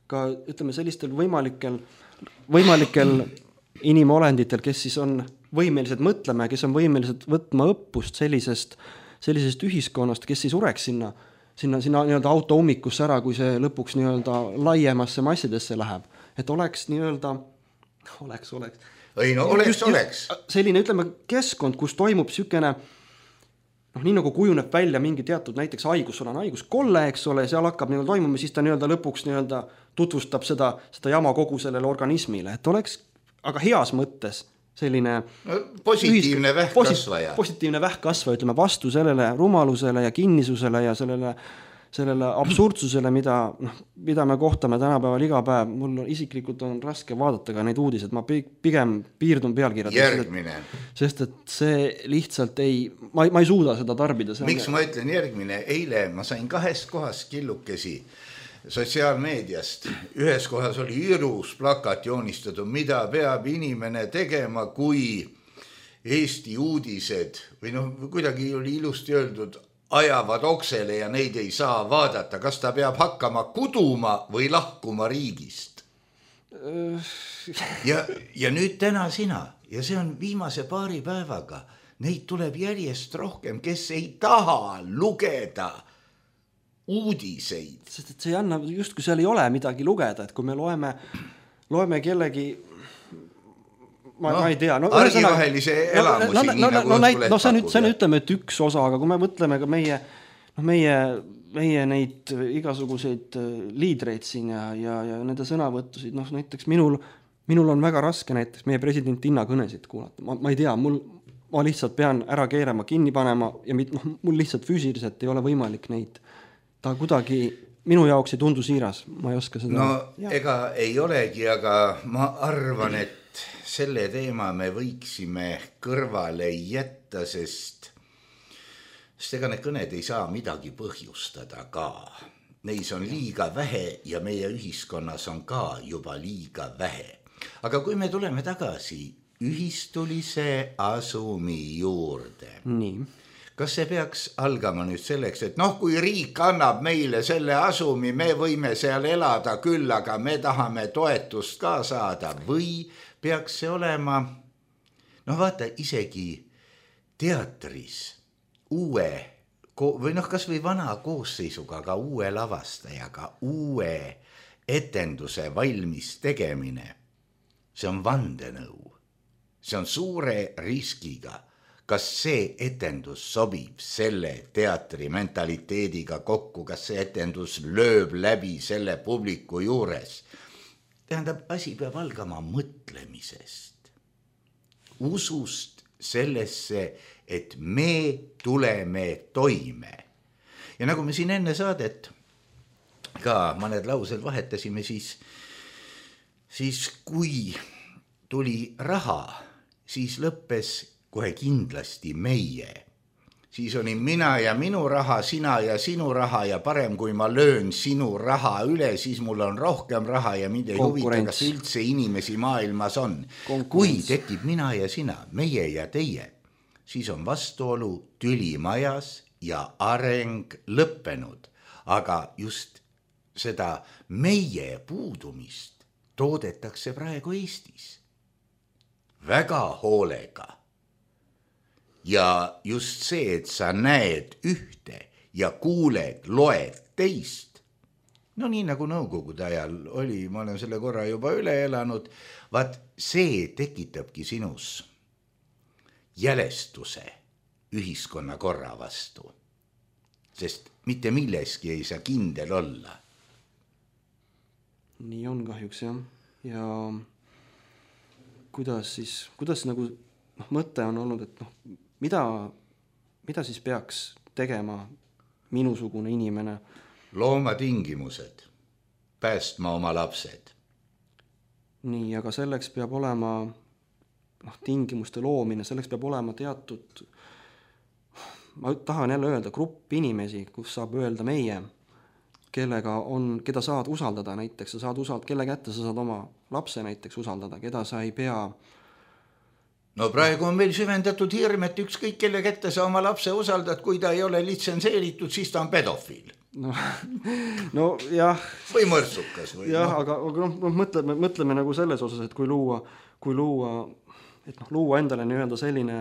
ka ütleme sellistel võimalikel inimolenditel, kes siis on võimelised mõtlema ja kes on võimelised võtma õppust sellisest ühiskonnast, kes ei sureks sinna nii-öelda auto ummikusse ära, kui see lõpuks nii-öelda laiemasse massidesse läheb. Et oleks nii-öelda, oleks. Ei no oleks. Selline, ütleme, keskkond, kus toimub sükene, nii nagu kujuneb välja mingi teatud näiteks haigus, sul on haiguskolle, eks ole, seal hakkab nii-öelda toimuma, siis ta nii-öelda lõpuks nii-öelda tutvustab seda jama kogu sellele organismile, et oleks aga heas mõttes selline positiivne vähkkasvaja. Positiivne vähkkasvaja, ütleme, vastu sellele rumalusele ja kinnisusele ja sellele absurdsusele, mida me kohtame tänapäeval iga päev. Mul isiklikult on raske vaadata ka neid uudised, ma pigem piirdun pealkirjadest. Järgmine. Sest et see lihtsalt ma ei suuda seda tarbida. Miks ma ütlen järgmine? Eile ma sain 2 kohast killukesi sotsiaalmeediast. Ühes kohas oli ilus plakat joonistatud, mida peab inimene tegema, kui Eesti uudised, või kuidagi oli ilusti öeldud, ajavad oksele ja neid ei saa vaadata. Kas ta peab hakkama kuduma või lahkuma riigist? Ja nüüd täna sina. Ja see on viimase paari päevaga. Neid tuleb järjest rohkem, kes ei taha lugeda uudiseid. Sest et see ei anna, just kui seal ei ole midagi lugeda, et kui me loeme kellegi ma ei tea. Argivahelise elamusi. See on ütleme, et üks osa, aga kui me mõtleme ka meie neid igasuguseid liidreid siin ja nende sõnavõttusid, näiteks minul on väga raske näiteks meie president hinnakõnesid kuulata. Ma ei tea, ma lihtsalt pean ära keerama, kinni panema ja mul lihtsalt füüsiliselt ei ole võimalik neid. Ta kuidagi minu jaoks ei tundu siiras, ma ei oska seda. Ega ei olegi, aga ma arvan, et selle teema me võiksime kõrvale jätta, sest ega need kõned ei saa midagi põhjustada ka. Neis on liiga vähe ja meie ühiskonnas on ka juba liiga vähe. Aga kui me tuleme tagasi ühistulise asumi juurde, kas see peaks algama nüüd selleks, et kui riik annab meile selle asumi, me võime seal elada küll, aga me tahame toetust ka saada või peaks see olema, vaata, isegi teatris uue, või kas või vana koosseisuga, aga uue lavastajaga, uue etenduse valmis tegemine. See on vandenõu. See on suure riskiga. Kas see etendus sobib selle teatri mentaliteediga kokku, kas see etendus lööb läbi selle publiku juures? Tähendab, asi peab algama mõtlemisest, usust sellesse, et me tuleme toime. Ja nagu me siin enne saadet ka mõned laused vahetasime, siis kui tuli raha, siis lõppes kohe kindlasti meie. Siis oli mina ja minu raha, sina ja sinu raha ja parem, kui ma löön sinu raha üle, siis mul on rohkem raha ja mind ei huvita, kas üldse inimesi maailmas on. Kui tekib mina ja sina, meie ja teie, siis on vastuolu tüli majas ja areng lõppenud. Aga just seda meie puudumist toodetakse praegu Eestis. Väga hoolega. Ja just see, et sa näed ühte ja kuuled, loed teist. Nii nagu nõukogude ajal oli, ma olen selle korra juba üle elanud, vaat see tekitabki sinus jälestuse ühiskonna korra vastu. Sest mitte milleski ei saa kindel olla. Nii on kahjuks, jah. Ja kuidas nagu mõte on olnud, et mida siis peaks tegema minusugune inimene? Looma tingimused, päästma oma lapsed. Nii, aga selleks peab olema tingimuste loomine, selleks peab olema teatud, ma tahan jälle öelda, grupp inimesi, kus saab öelda meie, keda saad usaldada näiteks, kelle kätte sa saad oma lapse näiteks usaldada, keda sa ei pea. No praegu on meil süvendatud hirm, et ükskõik kelle kätte sa oma lapse usaldad, kui ta ei ole litsenseeritud, siis ta on pedofiil. no jah. Või mõrtsukas või? Jah, aga mõtleme nagu selles osas, et kui luua, et luua endale nii-öelda selline,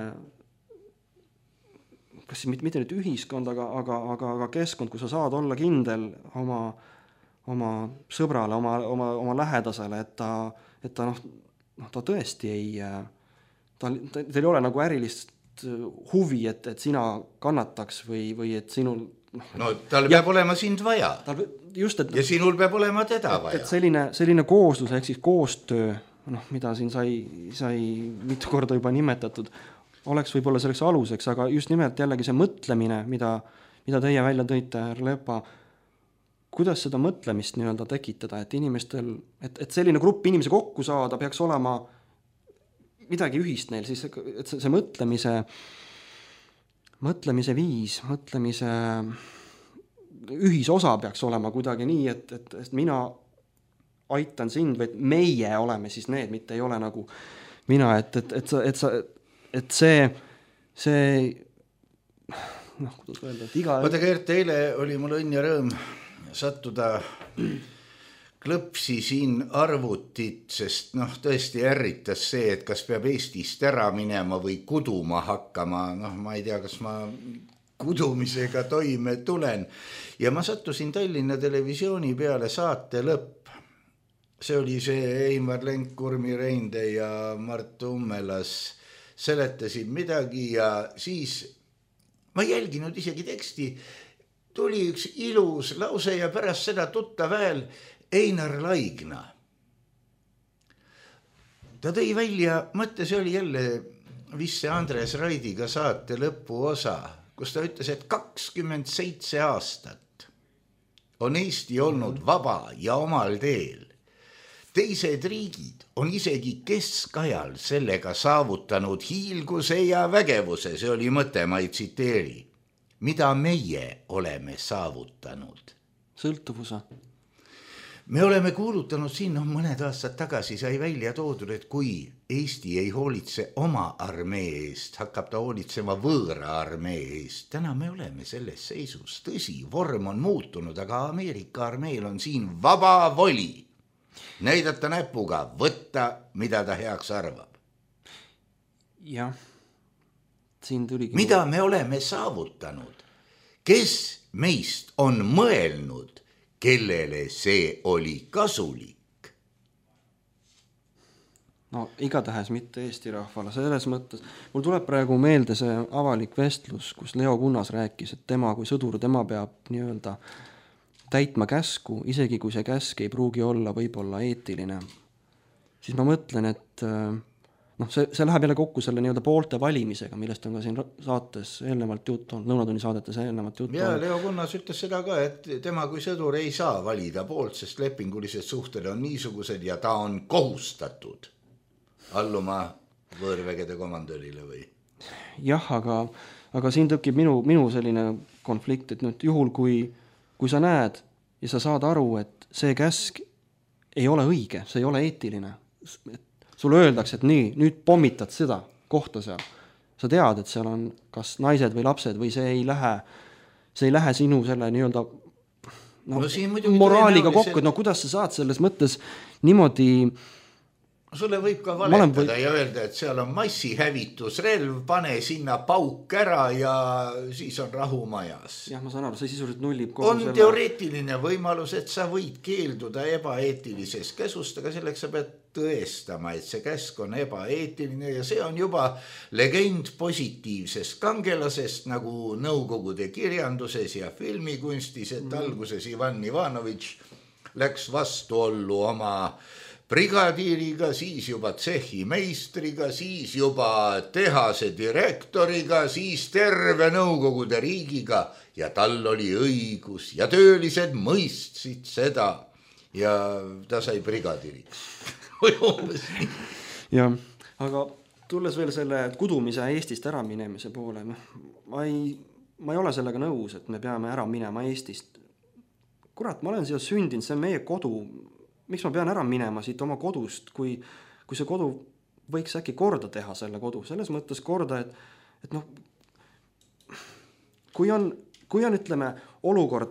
kas siis mitte nüüd ühiskond, aga keskkond, kus sa saad olla kindel oma sõbrale, oma lähedasele, et ta tõesti teil ei ole nagu ärilist huvi, et sina kannataks või et sinul tal peab olema sind vaja. Just, ja sinul peab olema teda vaja. Et selline kooslus ehk siis koostöö, mida siin sai mitu korda juba nimetatud, oleks võib-olla selleks aluseks, aga just nimelt jällegi see mõtlemine, mida teie välja tõite, härra Lepa, kuidas seda mõtlemist nii-öelda tekitada, et inimestel, et selline grupp inimesi kokku saada, peaks olema midagi ühist neil, siis et see mõtlemise viis, mõtlemise ühisosa peaks olema kuidagi nii, et mina aitan sind või et meie oleme siis need, mitte ei ole nagu mina, et see kuidas öelda, et iga... Vaata, Gert, eile oli mul õnn ja rõõm sattuda klõpsi siin arvutit, sest tõesti ärritas see, et kas peab Eestist ära minema või kuduma hakkama, ma ei tea, kas ma kudumisega toime tulen. Ja ma sattusin Tallinna Televisiooni peale saate lõpp. See oli see Eimar Lenk, Kurmi Reinde ja Mart Ummelas seletasid midagi ja siis ma ei jälginud isegi teksti. Tuli üks ilus lause ja pärast seda tuttav hääl Einar Laigna. Ta tõi välja, mõtte, see oli jälle vist Andres Raidiga saate lõpuosa, kus ta ütles, et 27 aastat on Eesti olnud vaba ja omal teel. Teised riigid on isegi keskajal sellega saavutanud hiilguse ja vägevuse, see oli mõte, ma ei tsiteeri. Mida meie oleme saavutanud? Sõltuvuse. Me oleme kuulutanud siin, mõned aastad tagasi sai välja toodud, et kui Eesti ei hoolitse oma armee eest, hakkab ta hoolitsema võõra armee eest. Täna me oleme selles seisus. Tõsi, vorm on muutunud, aga Ameerika armeel on siin vaba voli. Näidata näpuga, võtta, mida ta heaks arvab. Jah, siin tuligi... Mida me oleme saavutanud? Kes meist on mõelnud, kellele see oli kasulik? No igatahes mitte Eesti rahvale, selles mõttes. Mul tuleb praegu meelde see avalik vestlus, kus Leo Kunnas rääkis, et tema kui sõdur, tema peab nii-öelda täitma käsku, isegi kui see käsk ei pruugi olla võib-olla eetiline. Siis ma mõtlen, et see läheb jälle kokku selle nii-öelda poolte valimisega, millest on ka siin saates eelnevalt juttu, Lõunatunni saadetes eelnevalt juttu. Ja Leo Kunnas ütles seda ka, et tema kui sõdur ei saa valida poolt, sest lepingulised suhted on niisugused ja ta on kohustatud alluma võõrvägede komandörile või? Jah, aga siin tõkib minu selline konflikt, et nüüd juhul, kui sa näed ja sa saad aru, et see käsk ei ole õige, see ei ole eetiline, sulle öeldakse, et nüüd pommitad seda kohta seal. Sa tead, et seal on kas naised või lapsed või see ei lähe sinu selle nii-öelda moraaliga kokku, et kuidas sa saad selles mõttes niimoodi... Sulle võib ka valetada ja öelda, et seal on massihävitusrelv, pane sinna pauk ära ja siis on rahu majas. Jah, ma saan aru, see sisuliselt nullib kogu on teoreetiline võimalus, et sa võid keelduda ebaeetilisest käsust, aga selleks sa pead tõestama, et see käsk on ebaeetiline ja see on juba legend positiivsest kangelasest nagu Nõukogude kirjanduses ja filmikunstis, et alguses Ivan Ivanovitš läks vastuollu oma brigadiiriga, siis juba tsehhi meistriga, siis juba tehase direktoriga, siis terve Nõukogude riigiga ja tal oli õigus ja töölised mõistsid seda ja ta sai brigadiiriks. Ja, aga tulles veel selle kudumise Eestist ära minemise poole, ma ei ole sellega nõus, et me peame ära minema Eestist. Kurat, ma olen siia sündinud, see on meie kodu. Miks ma pean ära minema siit oma kodust, kui see kodu võiks äkki korda teha selle kodu, selles mõttes korda, et kui on ütleme olukord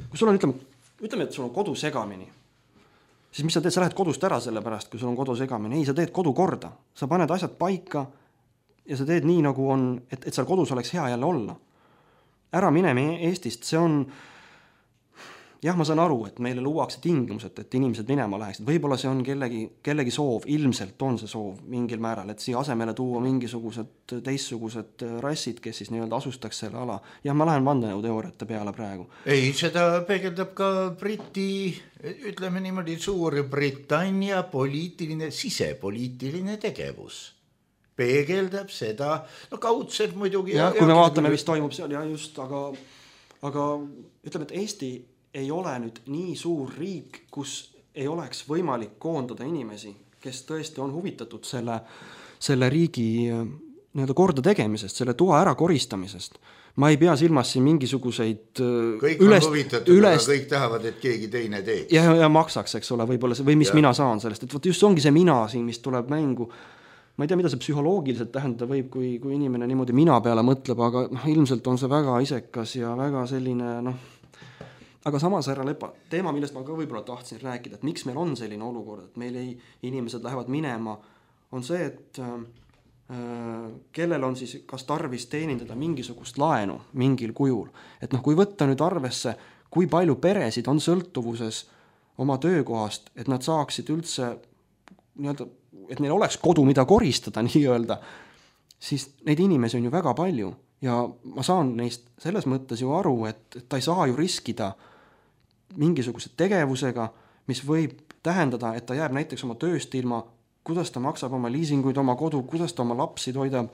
kui sul on, ütleme, et sul on kodu segamini, siis mis sa teed, sa lähed kodust ära selle pärast, kui sul on kodu segamini, ei, sa teed kodu korda, sa paned asjad paika ja sa teed nii, nagu on, et seal kodus oleks hea jälle olla. Ära mineme Eestist, see on, jah, ma saan aru, et meile luuakse tingimused, et inimesed minema läheksid, võib-olla see on kellegi soov, ilmselt on see soov mingil määral, et siia asemele tuua mingisugused teistsugused rassid, kes siis nii-öelda asustaks selle ala. Ja ma lähen vandenõuteooriate peale praegu. Ei, seda peegeldab ka Briti, ütleme niimoodi, Suurbritannia sisepoliitiline tegevus. Peegeldab seda, no kaudselt muidugi. Ja kui me vaatame, mis toimub seal, ja just, aga ütleme, et Eesti ei ole nüüd nii suur riik, kus ei oleks võimalik koondada inimesi, kes tõesti on huvitatud selle riigi nii-öelda korda tegemisest, selle toa ära koristamisest. Ma ei pea silmas siin mingisuguseid kõik on huvitatud, aga kõik tahavad, et keegi teine teeks. Ja maksaks, eks ole, võib-olla või mis mina saan sellest. Et võt just ongi see mina siin, mis tuleb mängu. Ma ei tea, mida see psühholoogiliselt tähendada võib, kui inimene niimoodi mina peale mõtleb, aga ilmselt on see väga isekas ja väga selline, aga samas, härra Lepa, teema, millest ma ka võib-olla tahtsin rääkida, et miks meil on selline olukord, et meil inimesed lähevad minema, on see, et kellel on siis kas tarvis teenindada mingisugust laenu mingil kujul. Et kui võtta nüüd arvesse, kui palju peresid on sõltuvuses oma töökohast, et nad saaksid üldse nii-öelda, et neil oleks kodu, mida koristada nii-öelda, siis neid inimesi on ju väga palju ja ma saan neist selles mõttes ju aru, et ta ei saa ju riskida mingisuguse tegevusega, mis võib tähendada, et ta jääb näiteks oma tööst ilma, kuidas ta maksab oma liisinguid, oma kodu, kuidas ta oma lapsi toidab.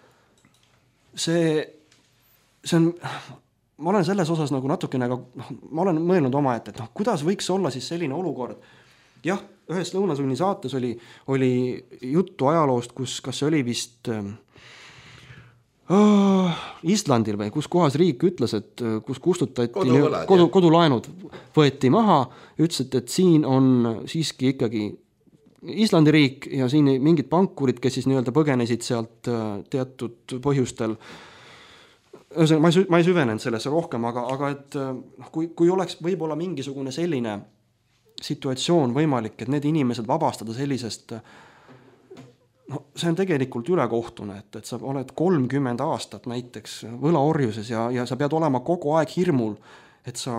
See on, ma olen selles osas nagu natukene, aga ma olen mõelnud oma, et kuidas võiks olla siis selline olukord. Jah, ühes Lõunasunni saates oli juttu ajaloost, kas see oli vist Islandil või kus kohas riik ütles, et kus kustutati kodulaenud võeti maha, ütles, et siin on siiski ikkagi Islandi riik ja siin mingid pankurid, kes siis nii-öelda põgenesid sealt teatud põhjustel. Ma ei süvenenud sellesse rohkem, aga et kui oleks võib-olla mingisugune selline situatsioon võimalik, et need inimesed vabastada sellisest, see on tegelikult ülekohtune, et sa oled 30 aastat näiteks võlaorjuses ja sa pead olema kogu aeg hirmul, et sa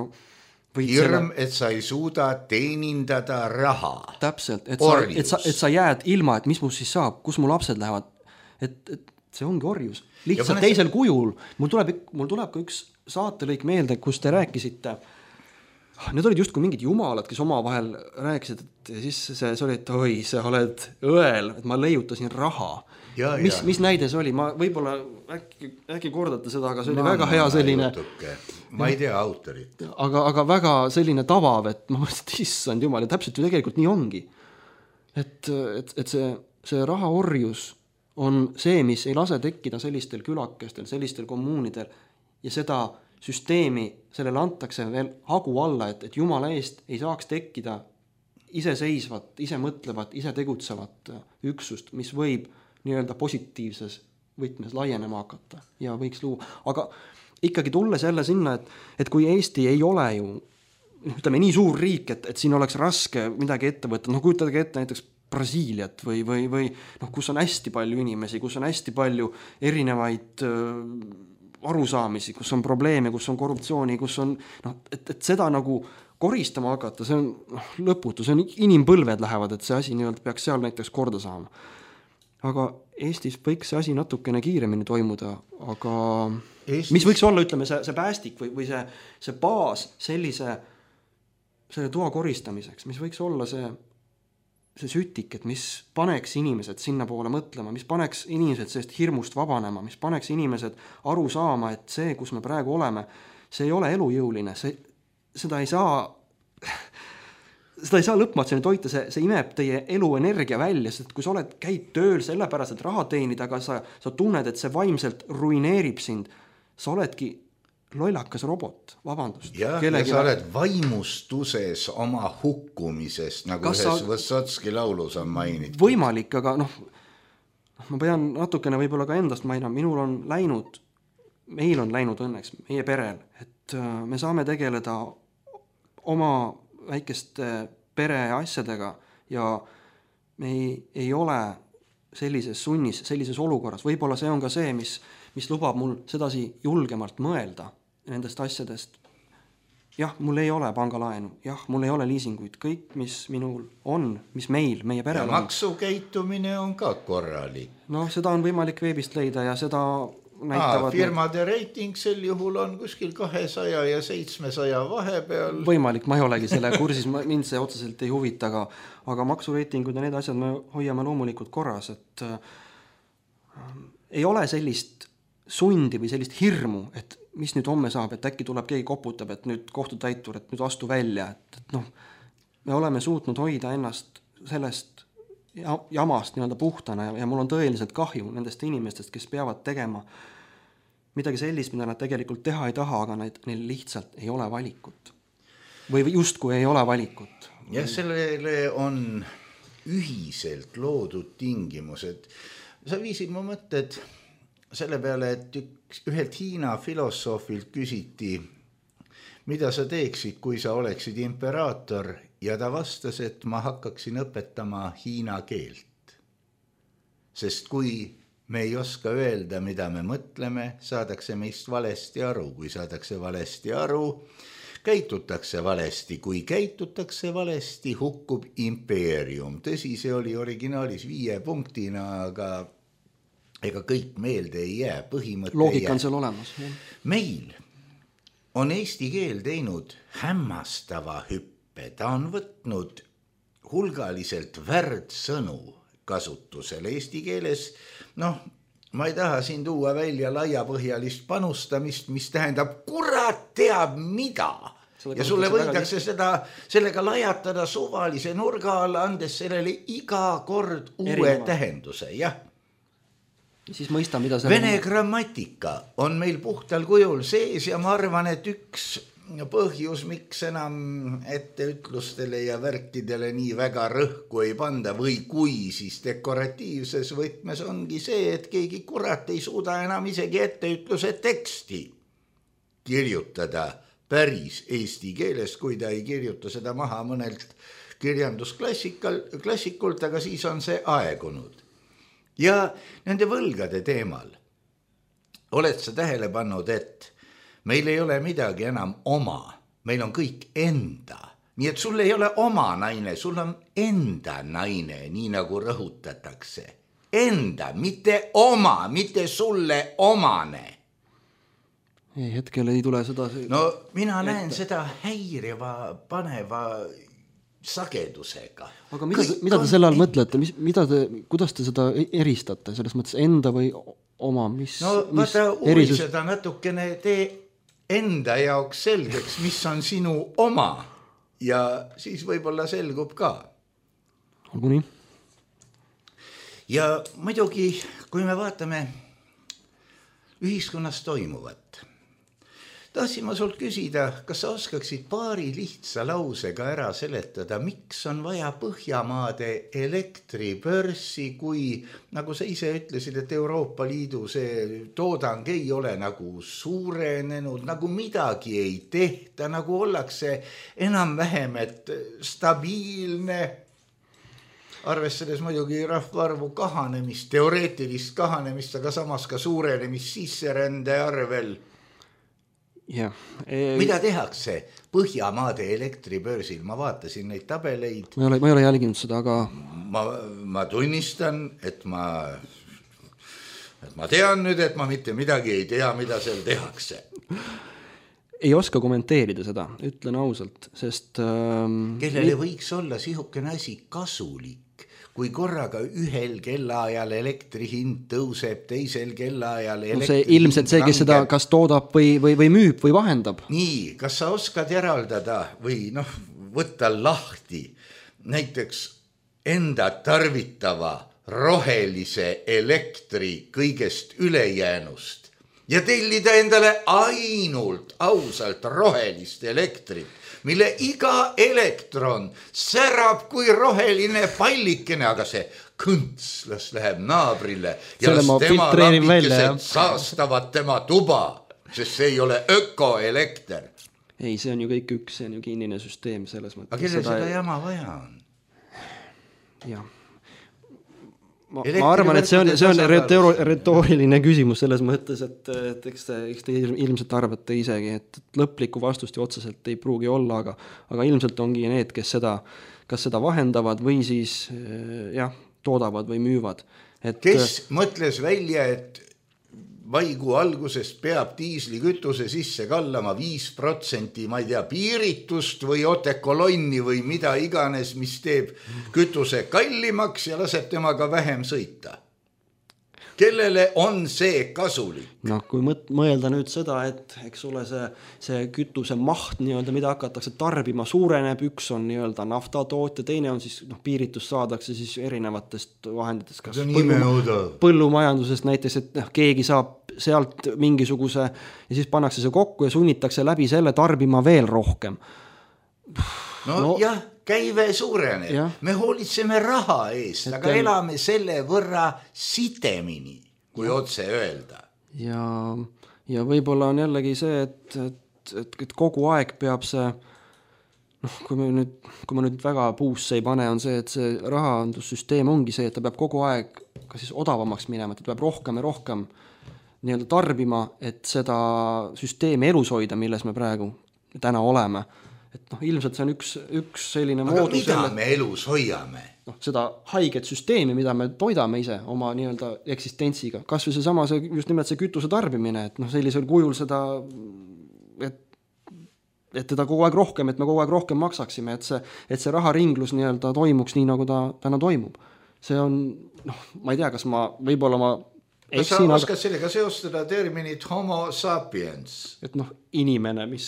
et sa ei suuda teenindada raha. Täpselt, et sa jääd ilma, et mis mul siis saab, kus mu lapsed lähevad, et see ongi orjus. Lihtsalt teisel kujul. Mul tuleb ka üks saatelõik meelde, kus te rääkisite, need olid justkui mingid jumalad, kes omavahel rääkisid, et siis see oli, et oi, sa oled õel, et ma leiutasin raha. Mis näide see oli? Ma võib-olla äkki kordate seda, aga see oli väga hea selline... Ma ei tea autorit. Aga väga selline tavav, et ma mõtlesin, et issand jumal, ja täpselt ju tegelikult nii ongi. Et see rahaorjus on see, mis ei lase tekkida sellistel külakestel, sellistel kommuunidel ja seda süsteemi, sellele antakse veel hagu alla, et jumala eest ei saaks tekkida iseseisvat, ise mõtlevat, ise tegutsevat üksust, mis võib nii-öelda positiivses võtmes laienema hakata ja võiks luua. Aga ikkagi tulles jälle sinna, et kui Eesti ei ole ju, ütleme, nii suur riik, et siin oleks raske midagi ette võtta, kujutadagi ette näiteks Brasiiliat või kus on hästi palju inimesi, kus on hästi palju erinevaid arusaamisi, kus on probleeme, kus on korruptsiooni, kus on, et seda nagu koristama hakata, see on lõputu, see on inimpõlved lähevad, et see asi nii-öelda peaks seal näiteks korda saama. Aga Eestis võiks see asi natukene kiiremini toimuda, aga mis võiks olla, ütleme, see päästik või see baas selle toa koristamiseks, mis võiks olla see sütik, et mis paneks inimesed sinna poole mõtlema, mis paneks inimesed sellest hirmust vabanema, mis paneks inimesed aru saama, et see, kus me praegu oleme, see ei ole elujõuline, seda ei saa lõpmatseni toita, see imeb teie eluenergia välja, sest kui sa käid tööl sellepärast, et raha teenida, aga sa tunned, et see vaimselt ruineerib sind, sa oledki lollakas robot, vabandust. Ja sa oled vaimustuses oma hukkumisest, nagu ühes Võssotski laulus on mainitud. Võimalik, aga ma pean natukene võib-olla ka endast mainama, meil on läinud õnneks, meie perel, et me saame tegeleda oma väikeste pere asjadega ja me ei ole sellises sunnis, sellises olukorras. Võib-olla see on ka see, mis lubab mul sedasi julgemalt mõelda nendest asjadest. Jah, mul ei ole pangalaenu, jah, mul ei ole liisinguid, kõik, mis minul on, mis meie perel on. Ja maksukäitumine on ka korralik. No seda on võimalik veebist leida ja seda näitavad... Firmade reiting sel juhul on kuskil 200 ja 700 vahepeal. Võimalik, ma ei olegi selle kursis, mind see otseselt ei huvita, aga maksureitingud ja need asjad me hoiame loomulikult korras, et ei ole sellist sundi või sellist hirmu, et mis nüüd homme saab, et äkki tuleb keegi koputab, et nüüd kohtutäitur, et nüüd astu välja, et me oleme suutnud hoida ennast sellest jamast nii-öelda puhtana ja mul on tõeliselt kahju nendest inimestest, kes peavad tegema midagi sellist, mida nad tegelikult teha ei taha, aga neil lihtsalt ei ole valikut. Või justkui ei ole valikut. Ja sellele on ühiselt loodud tingimused. Sa viisid mu mõtted selle peale, et ühelt Hiina filosoofilt küsiti, mida sa teeksid, kui sa oleksid imperaator, ja ta vastas, et ma hakkaksin õpetama hiina keelt. Sest kui me ei oska öelda, mida me mõtleme, saadakse meist valesti aru. Kui saadakse valesti aru, käitutakse valesti. Kui käitutakse valesti, hukkub impeerium. Tõsi, see oli originaalis 5 punktina, aga ega kõik meelde ei jää, põhimõte loogika on seal olemas. Meil on eesti keel teinud hämmastava hüppe. Ta on võtnud hulgaliselt värdsõnu kasutusele eesti keeles. Ma ei taha siin tuua välja laiapõhjalist panustamist, mis tähendab kurat teab mida. Ja sulle võidakse sellega lajatada suvalise nurga alla, andes sellele iga kord uue tähenduse, jah. Siis mõista, mida Vene grammatika on meil puhtal kujul sees ja ma arvan, et üks põhjus, miks enam etteütlustele ja värkidele nii väga rõhku ei panda või kui siis dekoratiivses võtmes ongi see, et keegi kurat ei suuda enam isegi etteütluse teksti kirjutada päris eesti keeles, kui ta ei kirjuta seda maha mõnelt kirjandusklassikult, aga siis on see aegunud. Ja nende võlgade teemal oled sa tähele pannud, et meil ei ole midagi enam oma, meil on kõik enda. Nii et sul ei ole oma naine, sul on enda naine, nii nagu rõhutatakse. Enda, mitte oma, mitte sulle omane. Ei, hetkel ei tule seda... No mina näen seda häireva, paneva sagedusega. Aga mida te selle all mõtlete? Kuidas te seda eristate? Selles mõttes enda või oma? Vaata, uuri seda natukene, tee enda jaoks selgeks, mis on sinu oma ja siis võib-olla selgub ka. Olgu nii. Ja muidugi, kui me vaatame ühiskonnas toimuvat, tahtsin ma sult küsida, kas sa oskaksid paari lihtsa lausega ära seletada, miks on vaja Põhjamaade elektribörsi, kui, nagu sa ise ütlesid, et Euroopa Liidu see toodang ei ole nagu suurenenud, nagu midagi ei tehta, nagu ollakse enam-vähem, et stabiilne, arvestades muidugi rahvaarvu kahanemist, teoreetilist kahanemist, aga samas ka suurenemist sisserände arvel. Mida tehakse Põhjamaade elektribörsil? Ma vaatasin neid tabeleid. Ma ei ole jälginud seda, aga... Ma tunnistan, et ma tean nüüd, et ma mitte midagi ei tea, mida seal tehakse. Ei oska kommenteerida seda, ütlen ausalt, sest... Kellele võiks olla sihukene asi kasulik? Kui korraga ühel kellaajal elektri hind tõuseb, teisel kellaajal elektri hind ilmselt see, kes seda kas toodab või müüb või vahendab. Nii, kas sa oskad järeldada või võtta lahti näiteks enda tarvitava rohelise elektri kõigest ülejäänust ja tellida endale ainult ausalt rohelist elektrit, mille iga elektron särab kui roheline pallikene, aga see kõntslas läheb naabrile ja tema lambikesed saastavad tema tuba, sest see ei ole ökoelekter. Ei, see on ju kõik üks, see on ju kinnine süsteem selles mõttes. Aga kellel seda jama vaja on? Jah. Ma arvan, et see on retooriline küsimus selles mõttes, et eks te ilmselt arvate isegi, et lõplikku vastust ju otseselt ei pruugi olla, aga ilmselt ongi need, kes seda vahendavad või siis toodavad või müüvad. Kes mõtles välja, et maikuu algusest peab diislikütuse sisse kallama 5%, ma ei tea, piiritust või otekolonni või mida iganes, mis teeb kütuse kallimaks ja laseb temaga vähem sõita. Kellele on see kasulik? No kui mõelda nüüd seda, et eks ole see kütuse maht, mida hakatakse tarbima, suureneb, üks on naftatootja, teine on siis piiritus saadakse siis erinevatest vahenditest, kas põllumajandusest näiteks, et keegi saab sealt mingisuguse ja siis pannakse see kokku ja sunnitakse läbi selle tarbima veel rohkem. No jah, käive suureneb. Ja. Me hoolitseme raha eest, aga elame selle võrra sitemini, kui otse öelda. Ja võib-olla on jällegi see, et kogu aeg peab see, kui ma nüüd väga puusse ei pane, on see, et see rahandussüsteem ongi see, et ta peab kogu aeg ka siis odavamaks minema, et ta peab rohkem ja rohkem tarbima, et seda süsteemi elus hoida, milles me praegu täna oleme. Et ilmselt see on üks selline moodus. Aga mida me elus hoiame? Seda haiget süsteemi, mida me toidame ise oma eksistentsiga. Kas või just nimelt see kütuse tarbimine, et sellisel kujul seda, et teda kogu aeg rohkem, et me kogu aeg rohkem maksaksime, et see raharinglus toimuks nii, nagu ta täna toimub. See on, ma ei tea, kas ma Kas sa oskad sellega seostada terminit homo sapiens? Et inimene, mis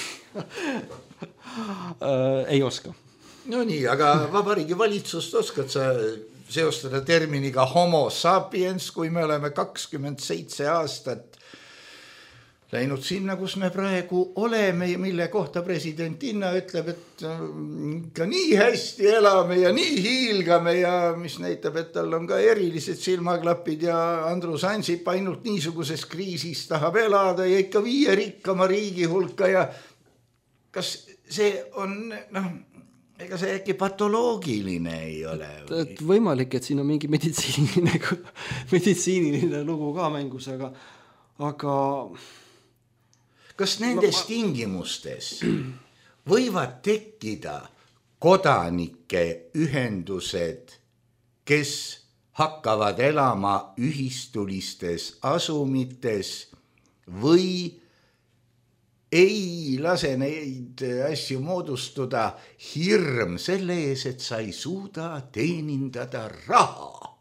ei oska. No nii, aga Vabariigi valitsust oskad sa seostada terminiga homo sapiens, kui me oleme 27 aastat läinud sinna, kus me praegu oleme ja mille kohta president Inna ütleb, et ka nii hästi elame ja nii hiilgame ja mis näitab, et tal on ka erilised silmaklapid ja Andrus Ansip ainult niisuguses kriisis tahab elada ja ikka 5 rikkama riigi hulka ja kas see on, ega see äkki patoloogiline ei ole? Et võimalik, et siin on mingi meditsiiniline lugu ka mängus, aga kas nendes tingimustes võivad tekkida kodanike ühendused, kes hakkavad elama ühistulistes asumites või ei lase neid asju moodustuda hirm selle ees, et sa ei suuda teenindada raha?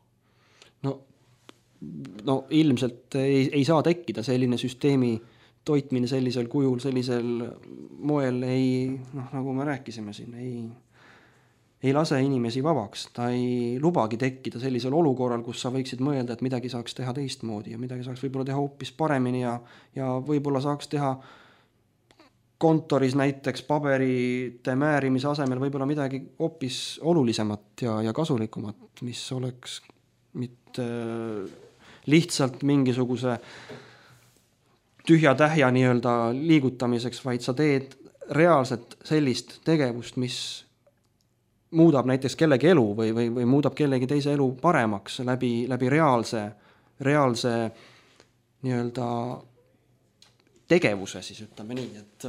No ilmselt ei saa tekkida selline süsteemi toitmine sellisel kujul, sellisel moel ei, nagu me rääkisime siin, ei lase inimesi vabaks. Ta ei lubagi tekkida sellisel olukorral, kus sa võiksid mõelda, et midagi saaks teha teistmoodi ja midagi saaks võib-olla teha hoopis paremini ja võib-olla saaks teha kontoris näiteks paberite määrimise asemel võib-olla midagi hoopis olulisemat ja kasulikumat, mis oleks mitte lihtsalt mingisuguse tühja-tähja liigutamiseks, vaid sa teed reaalselt sellist tegevust, mis muudab näiteks kellegi elu või muudab kellegi teise elu paremaks läbi reaalse tegevuse, siis ütleme nii, et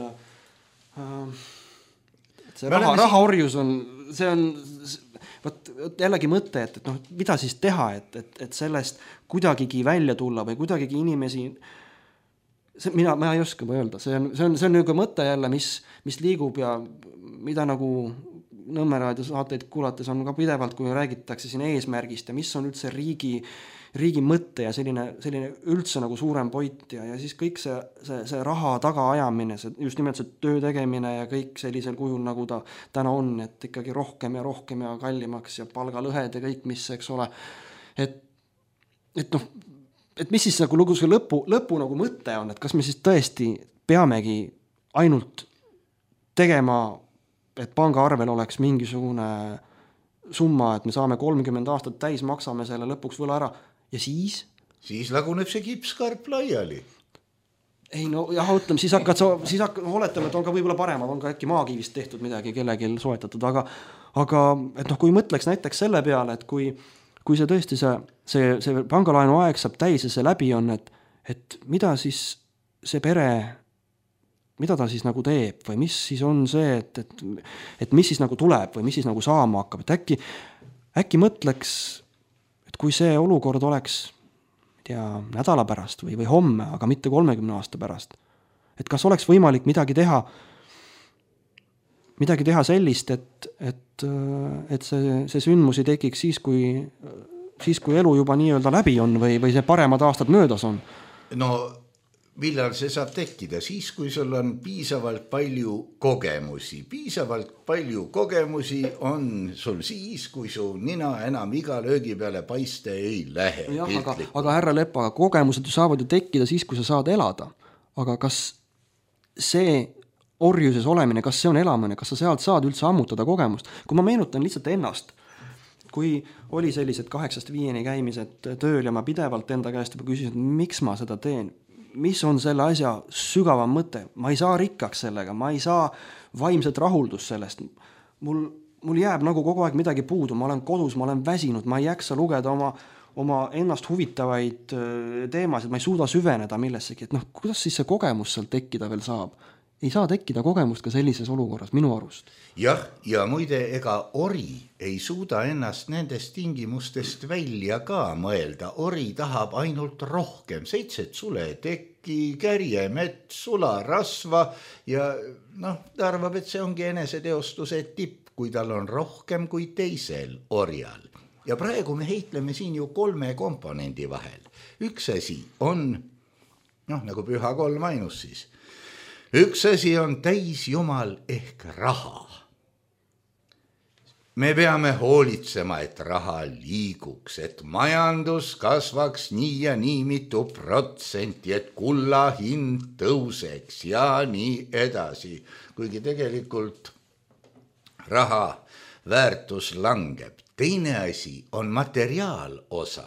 see rahaorjus on, see on jällegi mõte, et mida siis teha, et sellest kuidagigi välja tulla või kuidagigi inimesi, ma ei oska öelda, see on nagu mõte jälle, mis liigub ja mida nagu Nõmme raadio saateid kuulates on ka pidevalt, kui räägitakse siin eesmärgist ja mis on üldse riigi mõte ja selline üldse nagu suurem point ja siis kõik see raha tagaajamine, just nimelt see töö tegemine ja kõik sellisel kujul, nagu ta täna on, et ikkagi rohkem ja kallimaks ja palgalõhed ja kõik, mis, eks ole, et mis siis nagu lõpu nagu mõte on, et kas me siis tõesti peamegi ainult tegema, et pangaarvel oleks mingisugune summa, et me saame 30 aastat täis, maksame selle lõpuks võla ära ja siis? Siis laguneb see kipskarp laiali. ei no jah, ütleme, siis oletame, et on ka võib-olla paremad, on ka äkki maakivist tehtud midagi kellelgi soetatud, aga et noh, kui mõtleks näiteks selle peale, et kui see tõesti see pangalaenu aeg saab täis ja see läbi on, et mida siis see pere, mida ta siis nagu teeb või mis siis on see, et mis siis nagu tuleb või mis siis nagu saama hakkab, et äkki mõtleks, et kui see olukord oleks nädala pärast või homme, aga mitte 30 aasta pärast. Et kas oleks võimalik midagi teha sellist, et see sündmus ei tekiks siis, kui elu juba nii-öelda läbi on või see paremad aastad möödas on? No millal see saab tekkida? Siis, kui sul on piisavalt palju kogemusi. Piisavalt palju kogemusi on sul siis, kui su nina enam iga löögi peale paiste ei lähe. Aga härra Lepa, kogemused saavad ju tekkida siis, kui sa saad elada. Aga kas see orjuses olemine, kas see on elamine, kas sa sealt saad üldse ammutada kogemust? Kui ma meenutan lihtsalt ennast, kui oli sellised 8-5 käimised tööl ja ma pidevalt enda käest juba küsisin, miks ma seda teen? Mis on selle asja sügavam mõte? Ma ei saa rikkaks sellega, ma ei saa vaimset rahuldust sellest. Mul jääb nagu kogu aeg midagi puudu, ma olen kodus, ma olen väsinud, ma ei jaksa lugeda oma ennast huvitavaid teemasid, ma ei suuda süveneda millessegi, et noh, kuidas siis see kogemus sealt tekkida veel saab? Ei saa tekkida kogemust ka sellises olukorras, minu arust. Jah, ja muide, ega ori ei suuda ennast nendest tingimustest välja ka mõelda. Ori tahab ainult rohkem. 7 suletekki, kärjemett, sularasva ja ta arvab, et see ongi eneseteostuse tipp, kui tal on rohkem kui teisel orjal. Ja praegu me heitleme siin ju 3 komponendi vahel. Üks asi on, nagu püha 3 ainus siis. Üks asi on täis jumal ehk raha. Me peame hoolitsema, et raha liiguks, et majandus kasvaks nii ja nii mitu protsenti, et kulla hind tõuseks ja nii edasi. Kuigi tegelikult raha väärtus langeb. Teine asi on materiaalosa.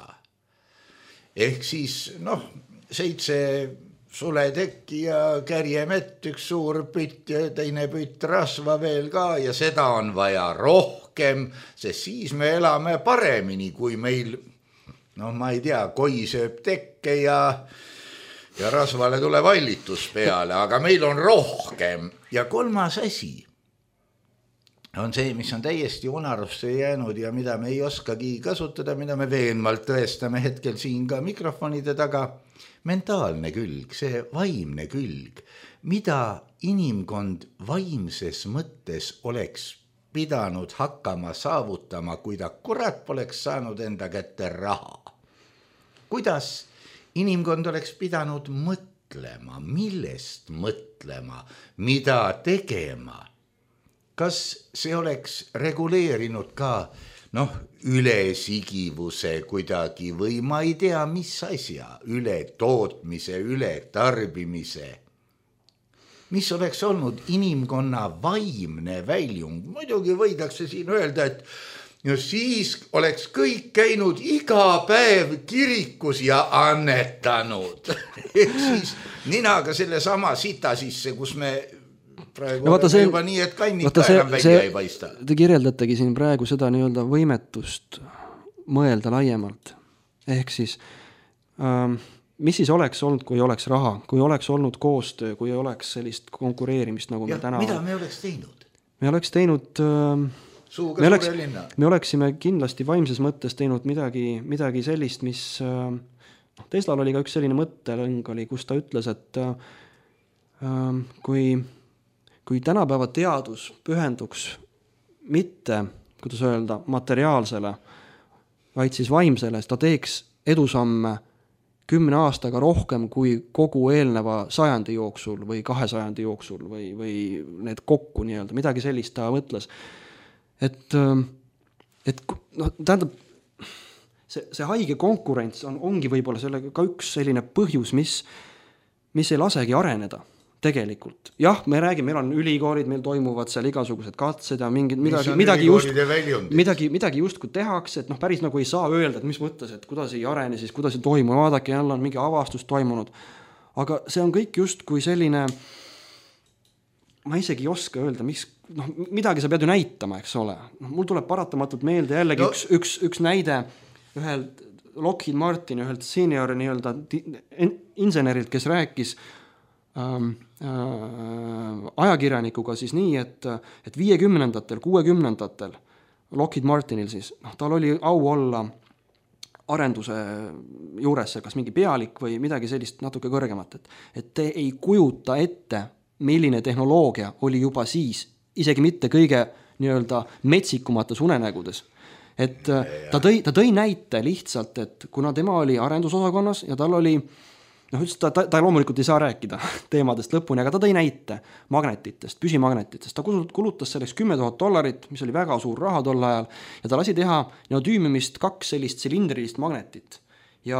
Ehk siis, 7 suletekki ja kärjemett, 1 suur pütt ja teine pütt rasva veel ka ja seda on vaja rohkem, sest siis me elame paremini, kui meil, ma ei tea, koi sööb tekke ja rasvale tuleb allitus peale, aga meil on rohkem. Ja 3. asi on see, mis on täiesti unarusse jäänud ja mida me ei oskagi kasutada, mida me veenmalt tõestame hetkel siin ka mikrofonide taga. Mentaalne külg, see vaimne külg, mida inimkond vaimses mõttes oleks pidanud hakkama saavutama, kui ta kurat poleks saanud enda kätte raha. Kuidas inimkond oleks pidanud mõtlema, millest mõtlema, mida tegema? Kas see oleks reguleerinud ka ülesigivuse kuidagi või ma ei tea, mis asja, üle tootmise, üle tarbimise. Mis oleks olnud inimkonna vaimne väljung? Muidugi võidakse siin öelda, et siis oleks kõik käinud iga päev kirikus ja annetanud. Ehk siis ninaga selle sama sita sisse, kus me praegu oleme juba nii, et kannid enam välja ei paista. Te kirjeldategi siin praegu seda nii-öelda võimetust mõelda laiemalt. Ehk siis, mis siis oleks olnud, kui oleks raha, kui oleks olnud koostöö, kui oleks sellist konkureerimist, nagu me täna... Mida me oleks teinud? Me oleks teinud... Me oleksime kindlasti vaimses mõttes teinud midagi sellist, mis... Teslal oli ka üks selline mõttelõng oli, kus ta ütles, et kui tänapäeva teadus pühenduks mitte, kuidas öelda, materiaalsele, vaid siis vaimsele, ta teeks edusamme 10 aastaga rohkem kui kogu eelneva 100 jooksul või 200 jooksul või need kokku nii-öelda, midagi sellist ta mõtles. Et tähendab, see haige konkurents ongi võib-olla sellega ka üks selline põhjus, mis ei lasegi areneda tegelikult. Jah, me räägime, meil on ülikoolid, meil toimuvad seal igasugused katsed ja midagi justkui tehakse, et päris nagu ei saa öelda, et mis mõttes, et kuidas ei arene, siis kuidas ei toimu, vaadake, jälle on mingi avastus toimunud. aga see on kõik just kui selline, ma isegi ei oska öelda, miks, midagi sa pead ju näitama, eks ole. Mul tuleb paratamatult meelde jällegi üks näide ühelt Lockheed Martin, ühelt senior nii-öelda insenerilt, kes rääkis ajakirjanikuga siis nii, et 50-ndatel, 60-ndatel Lockheed Martinil siis, tal oli au olla arenduse juures, kas mingi pealik või midagi sellist natuke kõrgemat, et te ei kujuta ette, milline tehnoloogia oli juba siis, isegi mitte kõige nii-öelda metsikumates unenägudes. Et ta tõi näite lihtsalt, et kuna tema oli arendusosakonnas ja tal oli, ta loomulikult ei saa rääkida teemadest lõpuni, aga ta tõi näite magnetitest, püsimagnetitest. Ta kulutas selleks $10,000, mis oli väga suur raha tol ajal, ja ta lasi teha neodüümiumist 2 sellist silindrilist magnetit. Ja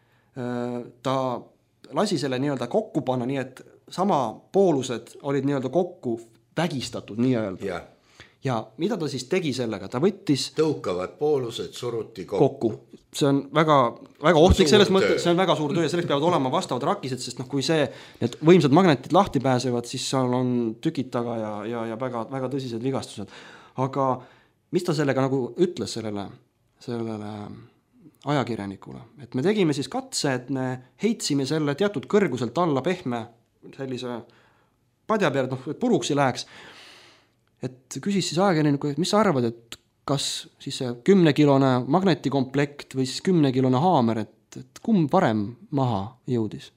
ta lasi selle nii-öelda kokku panna, nii et sama poolused olid nii-öelda kokku vägistatud nii-öelda. Ja mida ta siis tegi sellega? Ta võttis tõukavad poolused suruti kokku. See on väga, väga ohtlik selles mõttes, see on väga suur töö ja selleks peavad olema vastavad rakised, sest kui need võimsad magnetid lahti pääsevad, siis seal on tükid taga ja väga, väga tõsised vigastused. Aga mis ta sellega nagu ütles sellele ajakirjanikule? Et me tegime siis katse, et me heitsime selle teatud kõrguselt alla pehme sellise padja peal, et puruks ei läheks. Et küsis siis ajakirjaniku, et mis sa arvad, et kas siis see 10-kilone magnetikomplekt või siis 10-kilone haamer, et kumb varem maha jõudis?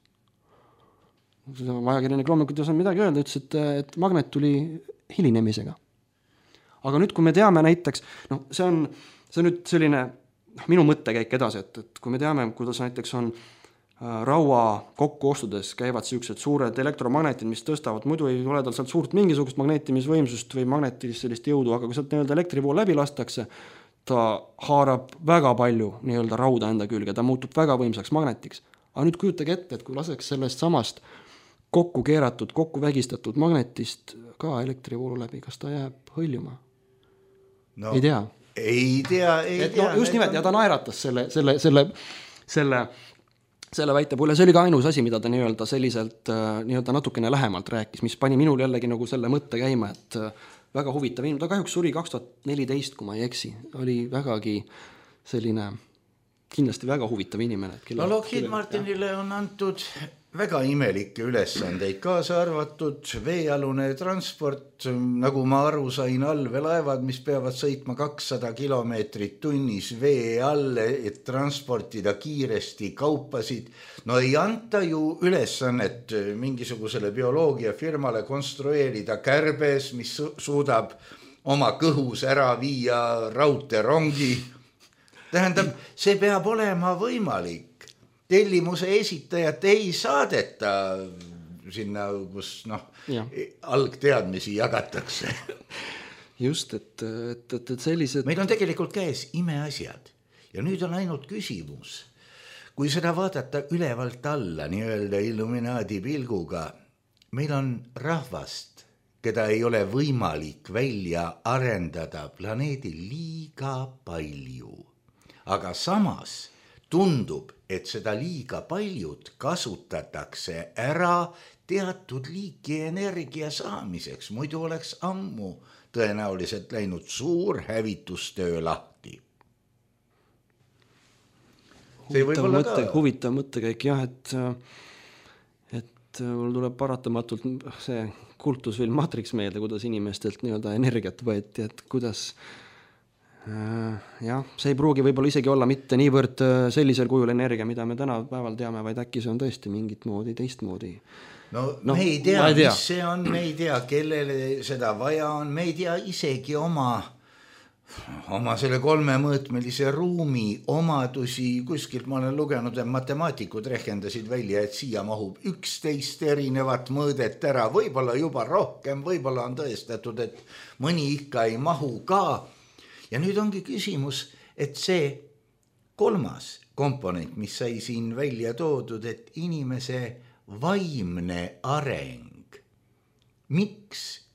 Ajakirjanik loomulikult ei osanud midagi öelda, ütles, et magnet tuli hilinemisega. Aga nüüd, kui me teame näiteks, see on nüüd selline minu mõttekäik edasi, et kui me teame, kuidas näiteks on raua kokkuostudes käivad siuksed suured elektromagnetid, mis tõstavad, muidu ei ole tal sealt suurt mingisugust magnetimisvõimsust või magnetilist sellist jõudu, aga kui sealt nii-öelda elektrivool läbi lastakse, ta haarab väga palju nii-öelda rauda enda külge, ta muutub väga võimsaks magnetiks. Aga nüüd kujutage ette, et kui laseks sellest samast kokku keeratud, kokku vägistatud magnetist ka elektrivoolu läbi, kas ta jääb hõljuma? Ei tea. Ei tea. Just nimelt, ja ta naeratas selle väite puhul, see oli ka ainus asi, mida ta nii-öelda selliselt nii-öelda natukene lähemalt rääkis, mis pani minul jällegi nagu selle mõtte käima, et väga huvitav inimene, ta kahjuks suri 2014, kui ma ei eksi, oli vägagi selline kindlasti väga huvitav inimene. Lockheed Martinile on antud väga imelikke ülesandeid, kaasa arvatud veealune transport, nagu ma aru sain, allveelaevad, mis peavad sõitma 200 kilomeetrit tunnis vee alle, et transportida kiiresti kaupasid. No ei anta ju ülesannet mingisugusele bioloogiafirmale konstrueerida kärbes, mis suudab oma kõhus ära viia raudteerongi. Tähendab, see peab olema võimalik. Tellimuse esitajat ei saadeta sinna, kus algteadmisi jagatakse. Just, et sellised... Meil on tegelikult käes imeasjad ja nüüd on ainult küsimus. Kui seda vaadata ülevalt alla, nii-öelda illuminaadi pilguga, meil on rahvast, keda ei ole võimalik välja arendada planeedil liiga palju. Aga samas tundub, et seda liiga paljud kasutatakse ära teatud liiki energia saamiseks, muidu oleks ammu tõenäoliselt läinud suur hävitustöö lahti. Huvitav mõttekäik, jah, et mul tuleb paratamatult see kultusfilm Matrix meelde, kuidas inimestelt nii-öelda energiat võeti, et kuidas see ei pruugi võib-olla isegi olla mitte niivõrd sellisel kujul energia, mida me täna päeval teame, vaid äkki see on tõesti mingit moodi, teistmoodi. Me ei tea, mis see on, me ei tea, kellele seda vaja on, me ei tea isegi oma selle 3-mõõtmelise ruumi omadusi. Kuskilt ma olen lugenud, et matemaatikud rehkendasid välja, et siia mahub 11 erinevat mõõdet ära, võib-olla juba rohkem, võib-olla on tõestatud, et mõni ikka ei mahu ka. Ja nüüd ongi küsimus, et see 3. komponent, mis sai siin välja toodud, et inimese vaimne areng, miks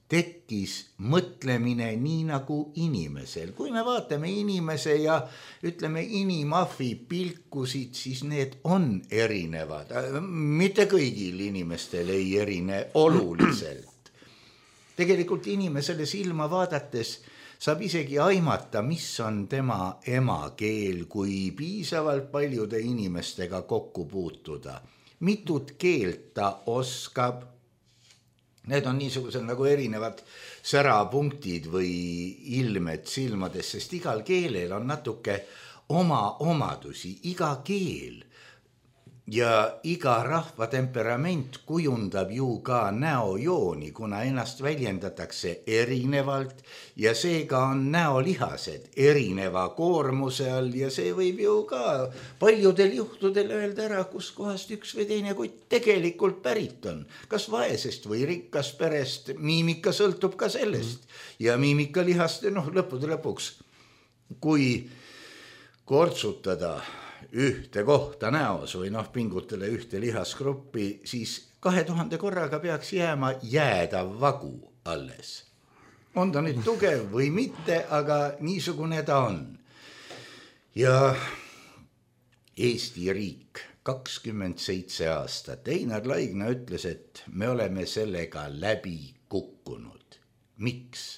tekkis mõtlemine nii nagu inimesel. Kui me vaatame inimese ja ütleme inimahvi pilkusid, siis need on erinevad. Mitte kõigil inimestel ei erine oluliselt. Tegelikult inimesele silma vaadates saab isegi aimata, mis on tema emakeel, kui piisavalt paljude inimestega kokku puutuda. Mitut keelt ta oskab. Need on niisugused nagu erinevad särapunktid või ilmed silmades, sest igal keelel on natuke oma omadusi, iga keel ja iga rahva temperament kujundab ju ka näojooni, kuna ennast väljendatakse erinevalt ja seega on näolihased erineva koormuse all ja see võib ju ka paljudel juhtudel öelda ära, kus kohast üks või teine kutt tegelikult pärit on. Kas vaesest või rikkas perest, miimika sõltub ka sellest ja miimika lihast, lõppude lõpuks, kui kortsutada ühte kohta näos või pingutele ühte lihasgruppi, siis 2000 korraga peaks jääma jäädav vagu alles. On ta nüüd tugev või mitte, aga niisugune ta on. Ja Eesti riik 27 aastat. Einar Laigna ütles, et me oleme sellega läbi kukkunud. Miks?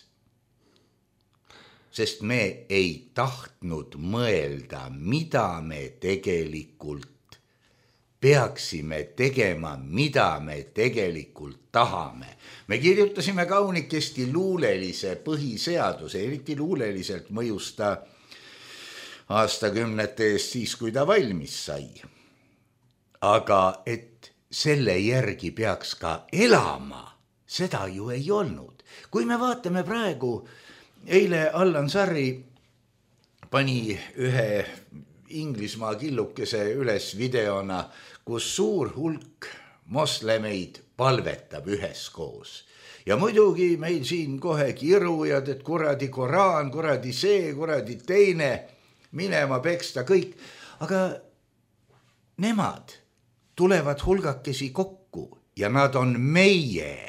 Sest me ei tahtnud mõelda, mida me tegelikult peaksime tegema, mida me tegelikult tahame. Me kirjutasime kaunikesti luulelise põhiseaduse, eriti luuleliselt mõjus ta aastakümnete eest siis, kui ta valmis sai. Aga et selle järgi peaks ka elama, seda ju ei olnud. Kui me vaatame praegu, eile Allan Sarri pani ühe Inglismaa killukese üles videona, kus suur hulk moslemeid palvetab üheskoos. Ja muidugi meil siin kohe kirujad, et kuradi Koraan, kuradi see, kuradi teine, minema peksta kõik. Aga nemad tulevad hulgakesi kokku ja nad on meie.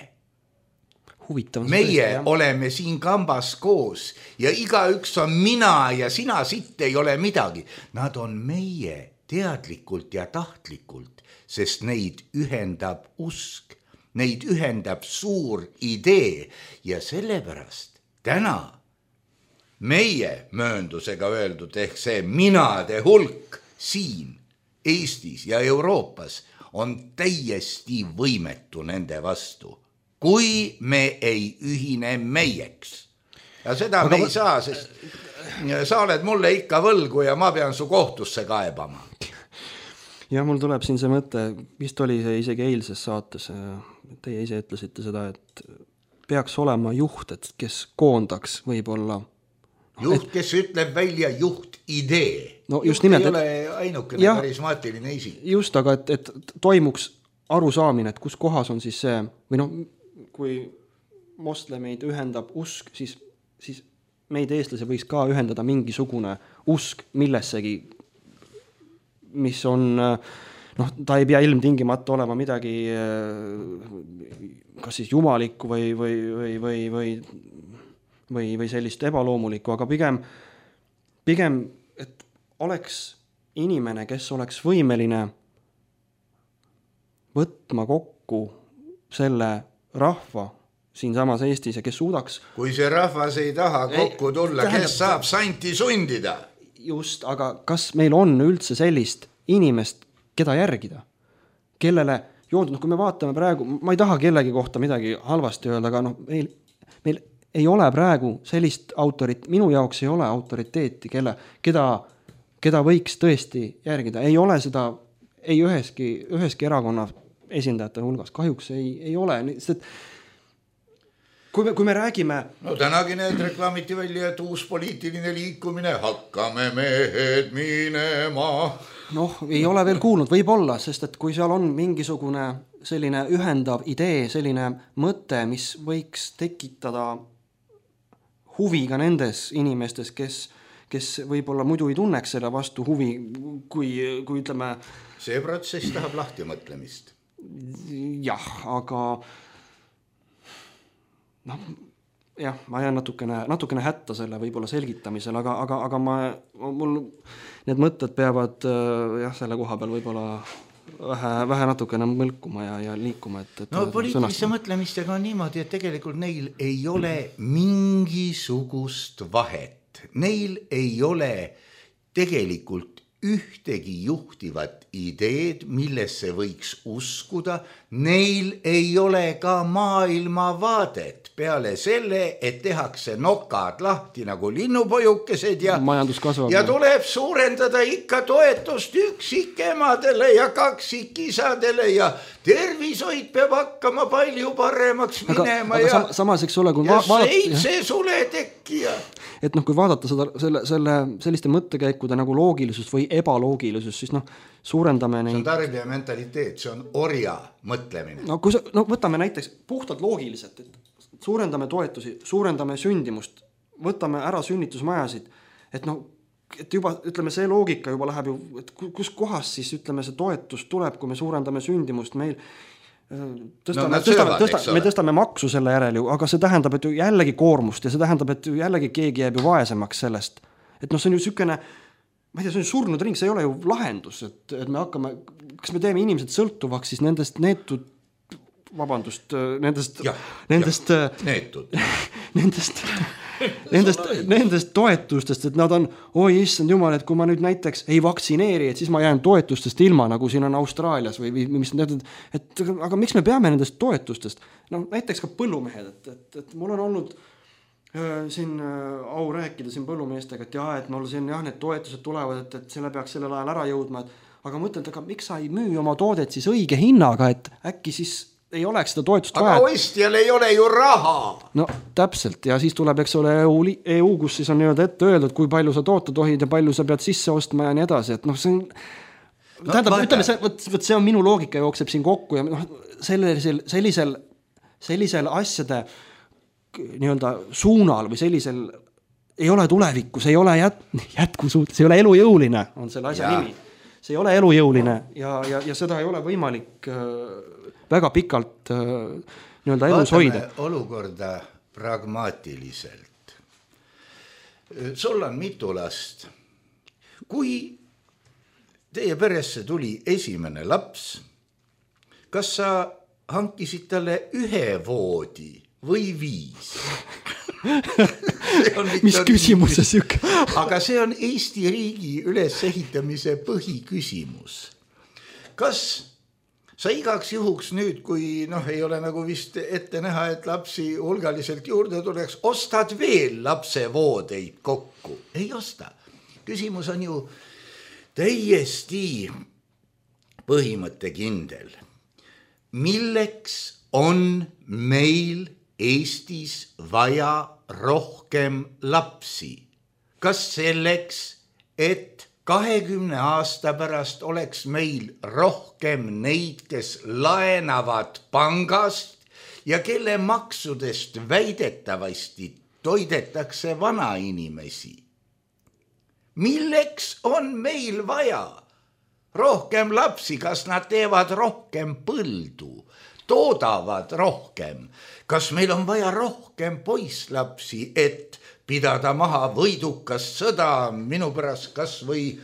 Meie oleme siin kambas koos ja igaüks on mina ja sina sitt ei ole midagi. Nad on meie teadlikult ja tahtlikult, sest neid ühendab usk, neid ühendab suur idee ja sellepärast täna meie mööndusega öeldud ehk see minade hulk siin Eestis ja Euroopas on täiesti võimetu nende vastu. Kui me ei ühine meieks. Ja seda me ei saa, sest sa oled mulle ikka võlgu ja ma pean su kohtusse kaebama. Ja mul tuleb siin see mõte, vist oli see isegi eilses saates, teie ise ütlesite seda, et peaks olema juht, et kes koondaks võib-olla. Juht, kes ütleb välja juht idee. Just nimelt, ei ole ainukene karismaatiline isik. Just, aga et toimuks arusaamine, et kus kohas on siis see, või kui moslemeid ühendab usk, siis meid eestlasi võiks ka ühendada mingisugune usk millessegi, mis on, ta ei pea ilmtingimata olema midagi kas siis jumalikku või sellist ebaloomulikku, aga pigem, et oleks inimene, kes oleks võimeline võtma kokku selle rahva siin samas Eestis ja kes suudaks... Kui see rahvas ei taha kokku tulla, kes saab santi sundida? Just, aga kas meil on üldse sellist inimest, keda järgida? Kellele joondud, kui me vaatame praegu, ma ei taha kellegi kohta midagi halvasti öelda, aga meil ei ole praegu sellist minu jaoks ei ole autoriteeti, keda võiks tõesti järgida. Ei ole seda ei üheski erakonna esindajate hulgas. Kahjuks ei ole. Sest, kui me räägime... tänagi need reklaamiti välja, et uus poliitiline liikumine, hakkame mehed minema. Ei ole veel kuulnud, võib olla, sest et kui seal on mingisugune selline ühendav idee, selline mõte, mis võiks tekitada huvi ka nendes inimestes, kes võib-olla muidu ei tunneks selle vastu huvi, kui ütleme... See protsess tahab lahti mõtlemist. Jah, aga jah, ma jään natukene hätta selle võib-olla selgitamisel, aga mul need mõtted peavad selle koha peal võib-olla vähe natukene mõlkuma ja liikuma. No poliitilise mõtlemistega on niimoodi, et tegelikult neil ei ole mingisugust vahet. Neil ei ole tegelikult ühtegi juhtivat ideed, millesse võiks uskuda. Neil ei ole ka maailmavaadet peale selle, et tehakse nokad lahti nagu linnupojukesed ja tuleb suurendada ikka toetust üksikemadele ja kaksikisadele ja tervishoid peab hakkama palju paremaks minema aga samas, eks ole, kui ja 7 suletekki ja et kui vaadata selliste mõttekäikude nagu loogilisust või ebaloogilisust, siis suurendame neid... See on tarbija mentaliteet, see on orja mõtlemine. Võtame näiteks puhtalt loogiliselt, et suurendame toetusi, suurendame sündimust, võtame ära sünnitusmajasid, et juba, ütleme, see loogika juba läheb ju, et kus kohas siis, ütleme, see toetus tuleb, kui me suurendame sündimust, meil me tõstame maksu selle järel ju, aga see tähendab, et ju jällegi koormust ja see tähendab, et ju jällegi keegi jääb ju vaesemaks sellest. Et see on ju sükene, ma ei tea, see on surnud ring, see ei ole ju lahendus, et me hakkame, kas me teeme inimesed sõltuvaks siis nendest neetud, nendest toetustest, et nad on, oi issand jumal, et kui ma nüüd näiteks ei vaktsineeri, et siis ma jään toetustest ilma, nagu siin on Austraalias või mis need, aga miks me peame nendest toetustest? Näiteks ka põllumehed, et mul on olnud siin au rääkida siin põllumeestega, et mul siin need toetused tulevad, et selle peaks sellel ajal ära jõudma, aga mõtled, aga miks sa ei müü oma toodet siis õige hinnaga, et äkki siis ei oleks seda toetust vaja. Aga ostjal ei ole ju raha. No täpselt ja siis tuleb, eks ole, EU, kus siis on ette öeldud, kui palju sa toota tohid ja palju sa pead sisse ostma ja nii edasi, et see on ütleme, see on minu loogika jookseb siin kokku ja sellisel asjade nii-öelda suunal või sellisel ei ole tulevikus, ei ole jätkusuut, see ei ole elujõuline, on selle asja nimi. See ei ole elujõuline ja seda ei ole võimalik väga pikalt nii-öelda elus hoida. Vaatame olukorda pragmaatiliselt. Sul on mitu last. Kui teie peresse tuli esimene laps, kas sa hankisid talle 1 voodi või 5? Mis küsimuse süke? Aga see on Eesti riigi ülesehitamise põhiküsimus. Kas sa igaks juhuks nüüd, kui ei ole nagu vist ette näha, et lapsi hulgaliselt juurde tuleks, ostad veel lapsevoodeid kokku? Ei osta. Küsimus on ju täiesti põhimõttekindel. Milleks on meil Eestis vaja rohkem lapsi? Kas selleks, et 20 aasta pärast oleks meil rohkem neid, kes laenavad pangast ja kelle maksudest väidetavasti toidetakse vanainimesi? Milleks on meil vaja rohkem lapsi? Kas nad teevad rohkem põldu, toodavad rohkem? Kas meil on vaja rohkem poisslapsi, et pidada maha võidukas sõda? Minu pärast kas või,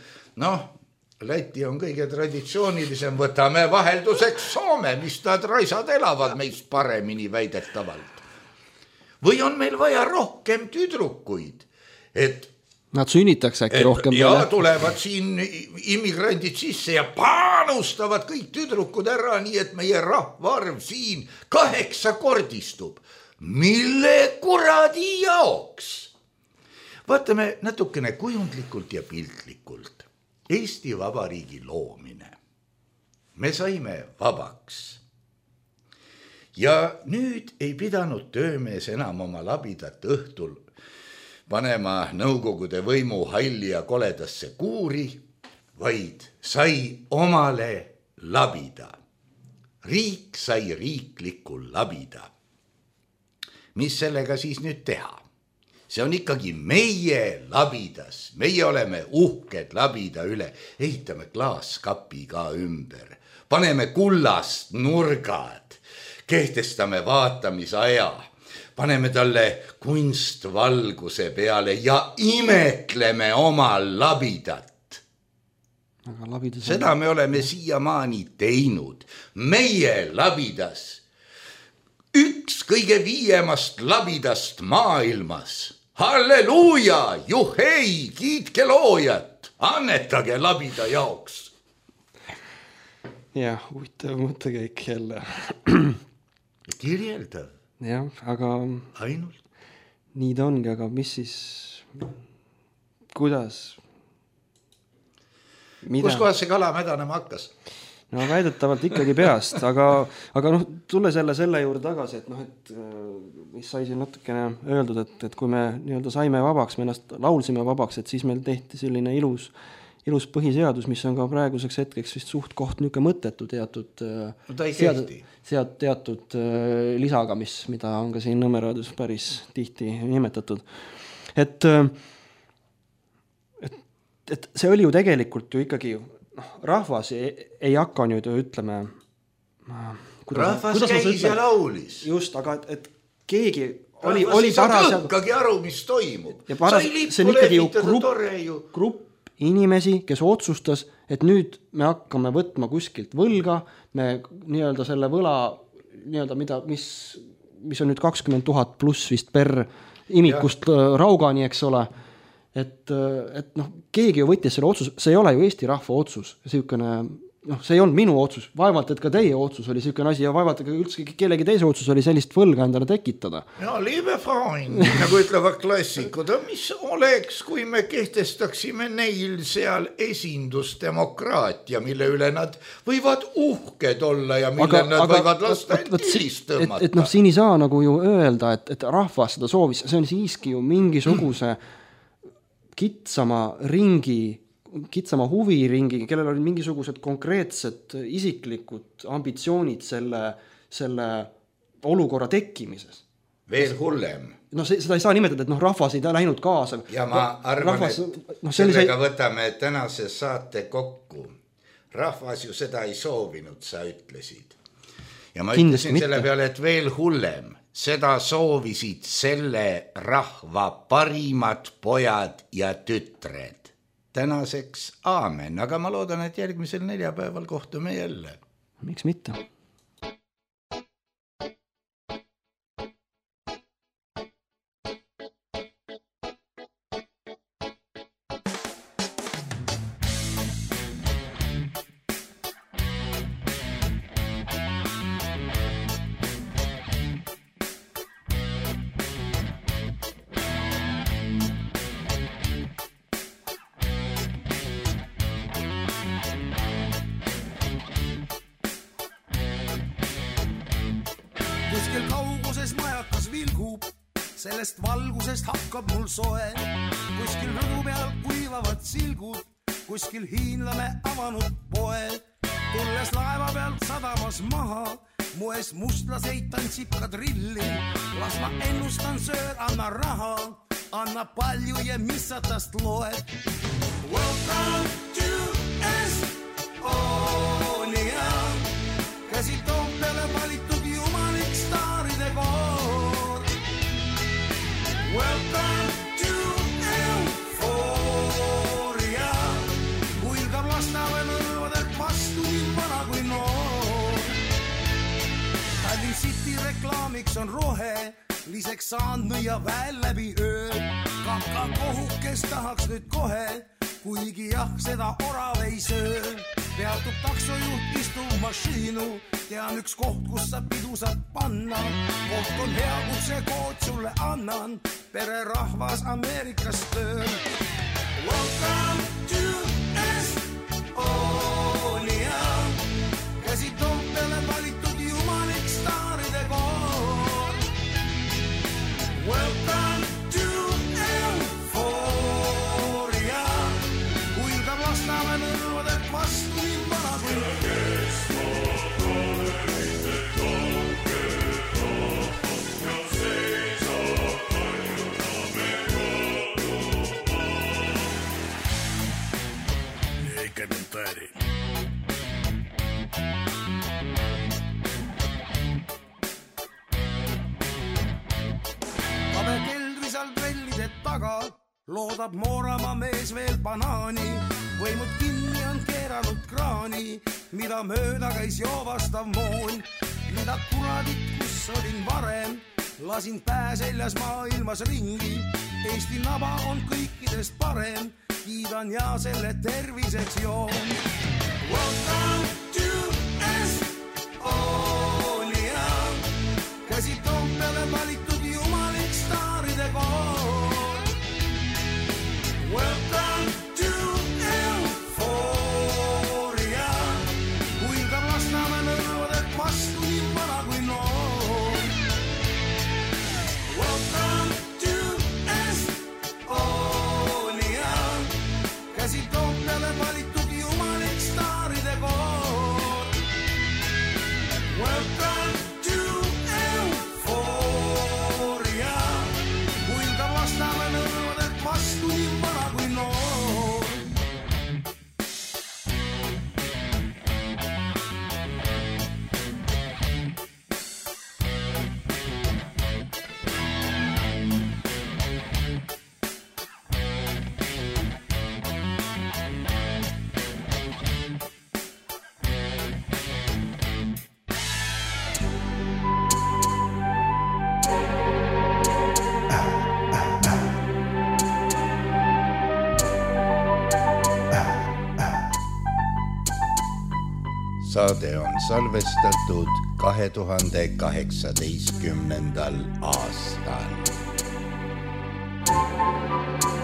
Läti on kõige traditsioonilisem, võtame vahelduseks Soome, mis nad raisad elavad meist paremini väidetavalt. Või on meil vaja rohkem tüdrukuid, et nad sünnitaks äkki rohkem ja tulevad siin immigrandid sisse ja panustavad kõik tüdrukud ära, nii et meie rahvaarv siin 8-kordistub. Mille kuradi jaoks? Vaatame natukene kujundlikult ja piltlikult. Eesti Vabariigi loomine. Me saime vabaks. Ja nüüd ei pidanud töömees enam oma labidat õhtul panema nõukogude võimu halli ja koledasse kuuri, vaid sai omale labida. Riik sai riikliku labida. Mis sellega siis nüüd teha? See on ikkagi meie labidas. Meie oleme uhked labida üle. Ehitame klaaskapi ka ümber. Paneme kullast nurgad. Kehtestame vaatamisaja. paneme talle kunstvalguse peale ja imetleme oma labidat. Seda me oleme siiamaani teinud. Meie labidas, üks kõige viiemast labidast maailmas. Halleluuja, juhei, kiitke loojat, annetage labida jaoks. Jah, huvitav mõttekäik jälle. Kirjeldav. Jah, aga ainult. Nii ta ongi, aga mis siis, kuidas? Kus kohas see kala mädanema hakkas? No väidetavalt ikkagi peast, aga tulle selle juurde tagasi, et et mis sai siin natukene öeldud, et kui me nii-öelda saime vabaks, me ennast laulsime vabaks, et siis meil tehti selline ilus põhiseadus, mis on ka praeguseks hetkeks vist suht koht niuke mõttetu teatud teatud lisaga, mida on ka siin Nõmmeraadios päris tihti nimetatud. Et see oli ju tegelikult ju ikkagi rahvas ei hakka nüüd ütleme rahvas käis ja laulis. Just, aga et keegi oli ikkagi aru, mis toimub. See on ikkagi ju grupp inimesi, kes otsustas, et nüüd me hakkame võtma kuskilt võlga, me nii-öelda selle võla nii-öelda mis on nüüd 20 000 pluss vist per imikust raugani, eks ole. Et keegi ju võttis selle otsus, see ei ole ju Eesti rahva otsus, see ei olnud minu otsus, vaevalt, et ka teie otsus oli selline asi ja vaevalt, et üldse kellegi teise otsus oli sellist võlga endale tekitada. Ja, liebe Freund, nagu ütlevad klassikud, mis oleks, kui me kehtestaksime neil seal esindusdemokraatia, mille üle nad võivad uhked olla ja mille nad võivad lasta endilist tõmmata. Et siin ei saa nagu ju öelda, et rahvas seda soovis, see on siiski ju mingisuguse kitsama huviringi, kellel oli mingisugused konkreetsed isiklikud ambitsioonid selle olukorra tekkimises. Veel hullem. Seda ei saa nimetada, et rahvas ei läinud kaasa. Ja ma arvan, et sellega võtame tänase saate kokku. Rahvas ju seda ei soovinud, sa ütlesid. Ja ma ütlesin selle peale, et veel hullem. Seda soovisid selle rahva parimad pojad ja tütred. Tänaseks aamen, aga ma loodan, et järgmisel neljapäeval kohtume jälle. Miks mitte? Kuskil kauguses majakas vilgub, sellest valgusest hakkab mul soe. Kuskil rõdu peal kuivavad silgud, kuskil hiinlane avanud poe. Tulles laeva pealt sadamas maha, moes mustlaseid tantsib kadrilli. Las ma ennustan söör, anna raha, anna palju ja mis sa tast loed. Welcome to Estonia, käsi Toompeale valitud jumalik staaride koor. Welcome to Euphoria, kuilgab Lasnamäe nõlvadelt vastu nii vana kui noor. Tallinn City reklaamiks on rohe, liseks saanud nõia väel läbi öö. Kaka kohukes tahaks nüüd kohe, kuigi jah, seda orav ei söö. Peatub taksojuht, istub mašiinu, tean üks koht, kus sa pidu saad panna. Koht on hea, kus see kood sulle annan, pere rahvas Ameerikas töö. Welcome to Estonia, käsi Toompeale valitud jumalik staaride koor. Welcome to Euphoria, kuilgab Lasnamäe nõlvadelt vastu nii vana kui taga loodab Mooramaa mees veel banaani. Võimud kinni on keeranud kraani, mida mööda käis joovastav moon. Mida kuradit, kus olin varem, lasin pää seljas maailmas ringi. Eesti naba on kõikidest parem, kiidan ja selle terviseks joon. Welcome to Estonia, käsi Toompeale valitud jumalik staaride kool. Welcome to Euphoria, kuilgab Lasnamäe nõudet vastu nii vana kui noor. Welcome to Estonia, käsi Toompeale valitud jumalik staaride kool. Welcome to Euphoria, kuilgab Lasnamäe nõudet vastu nii vana kui noor. Saade on salvestatud 2018. aastal.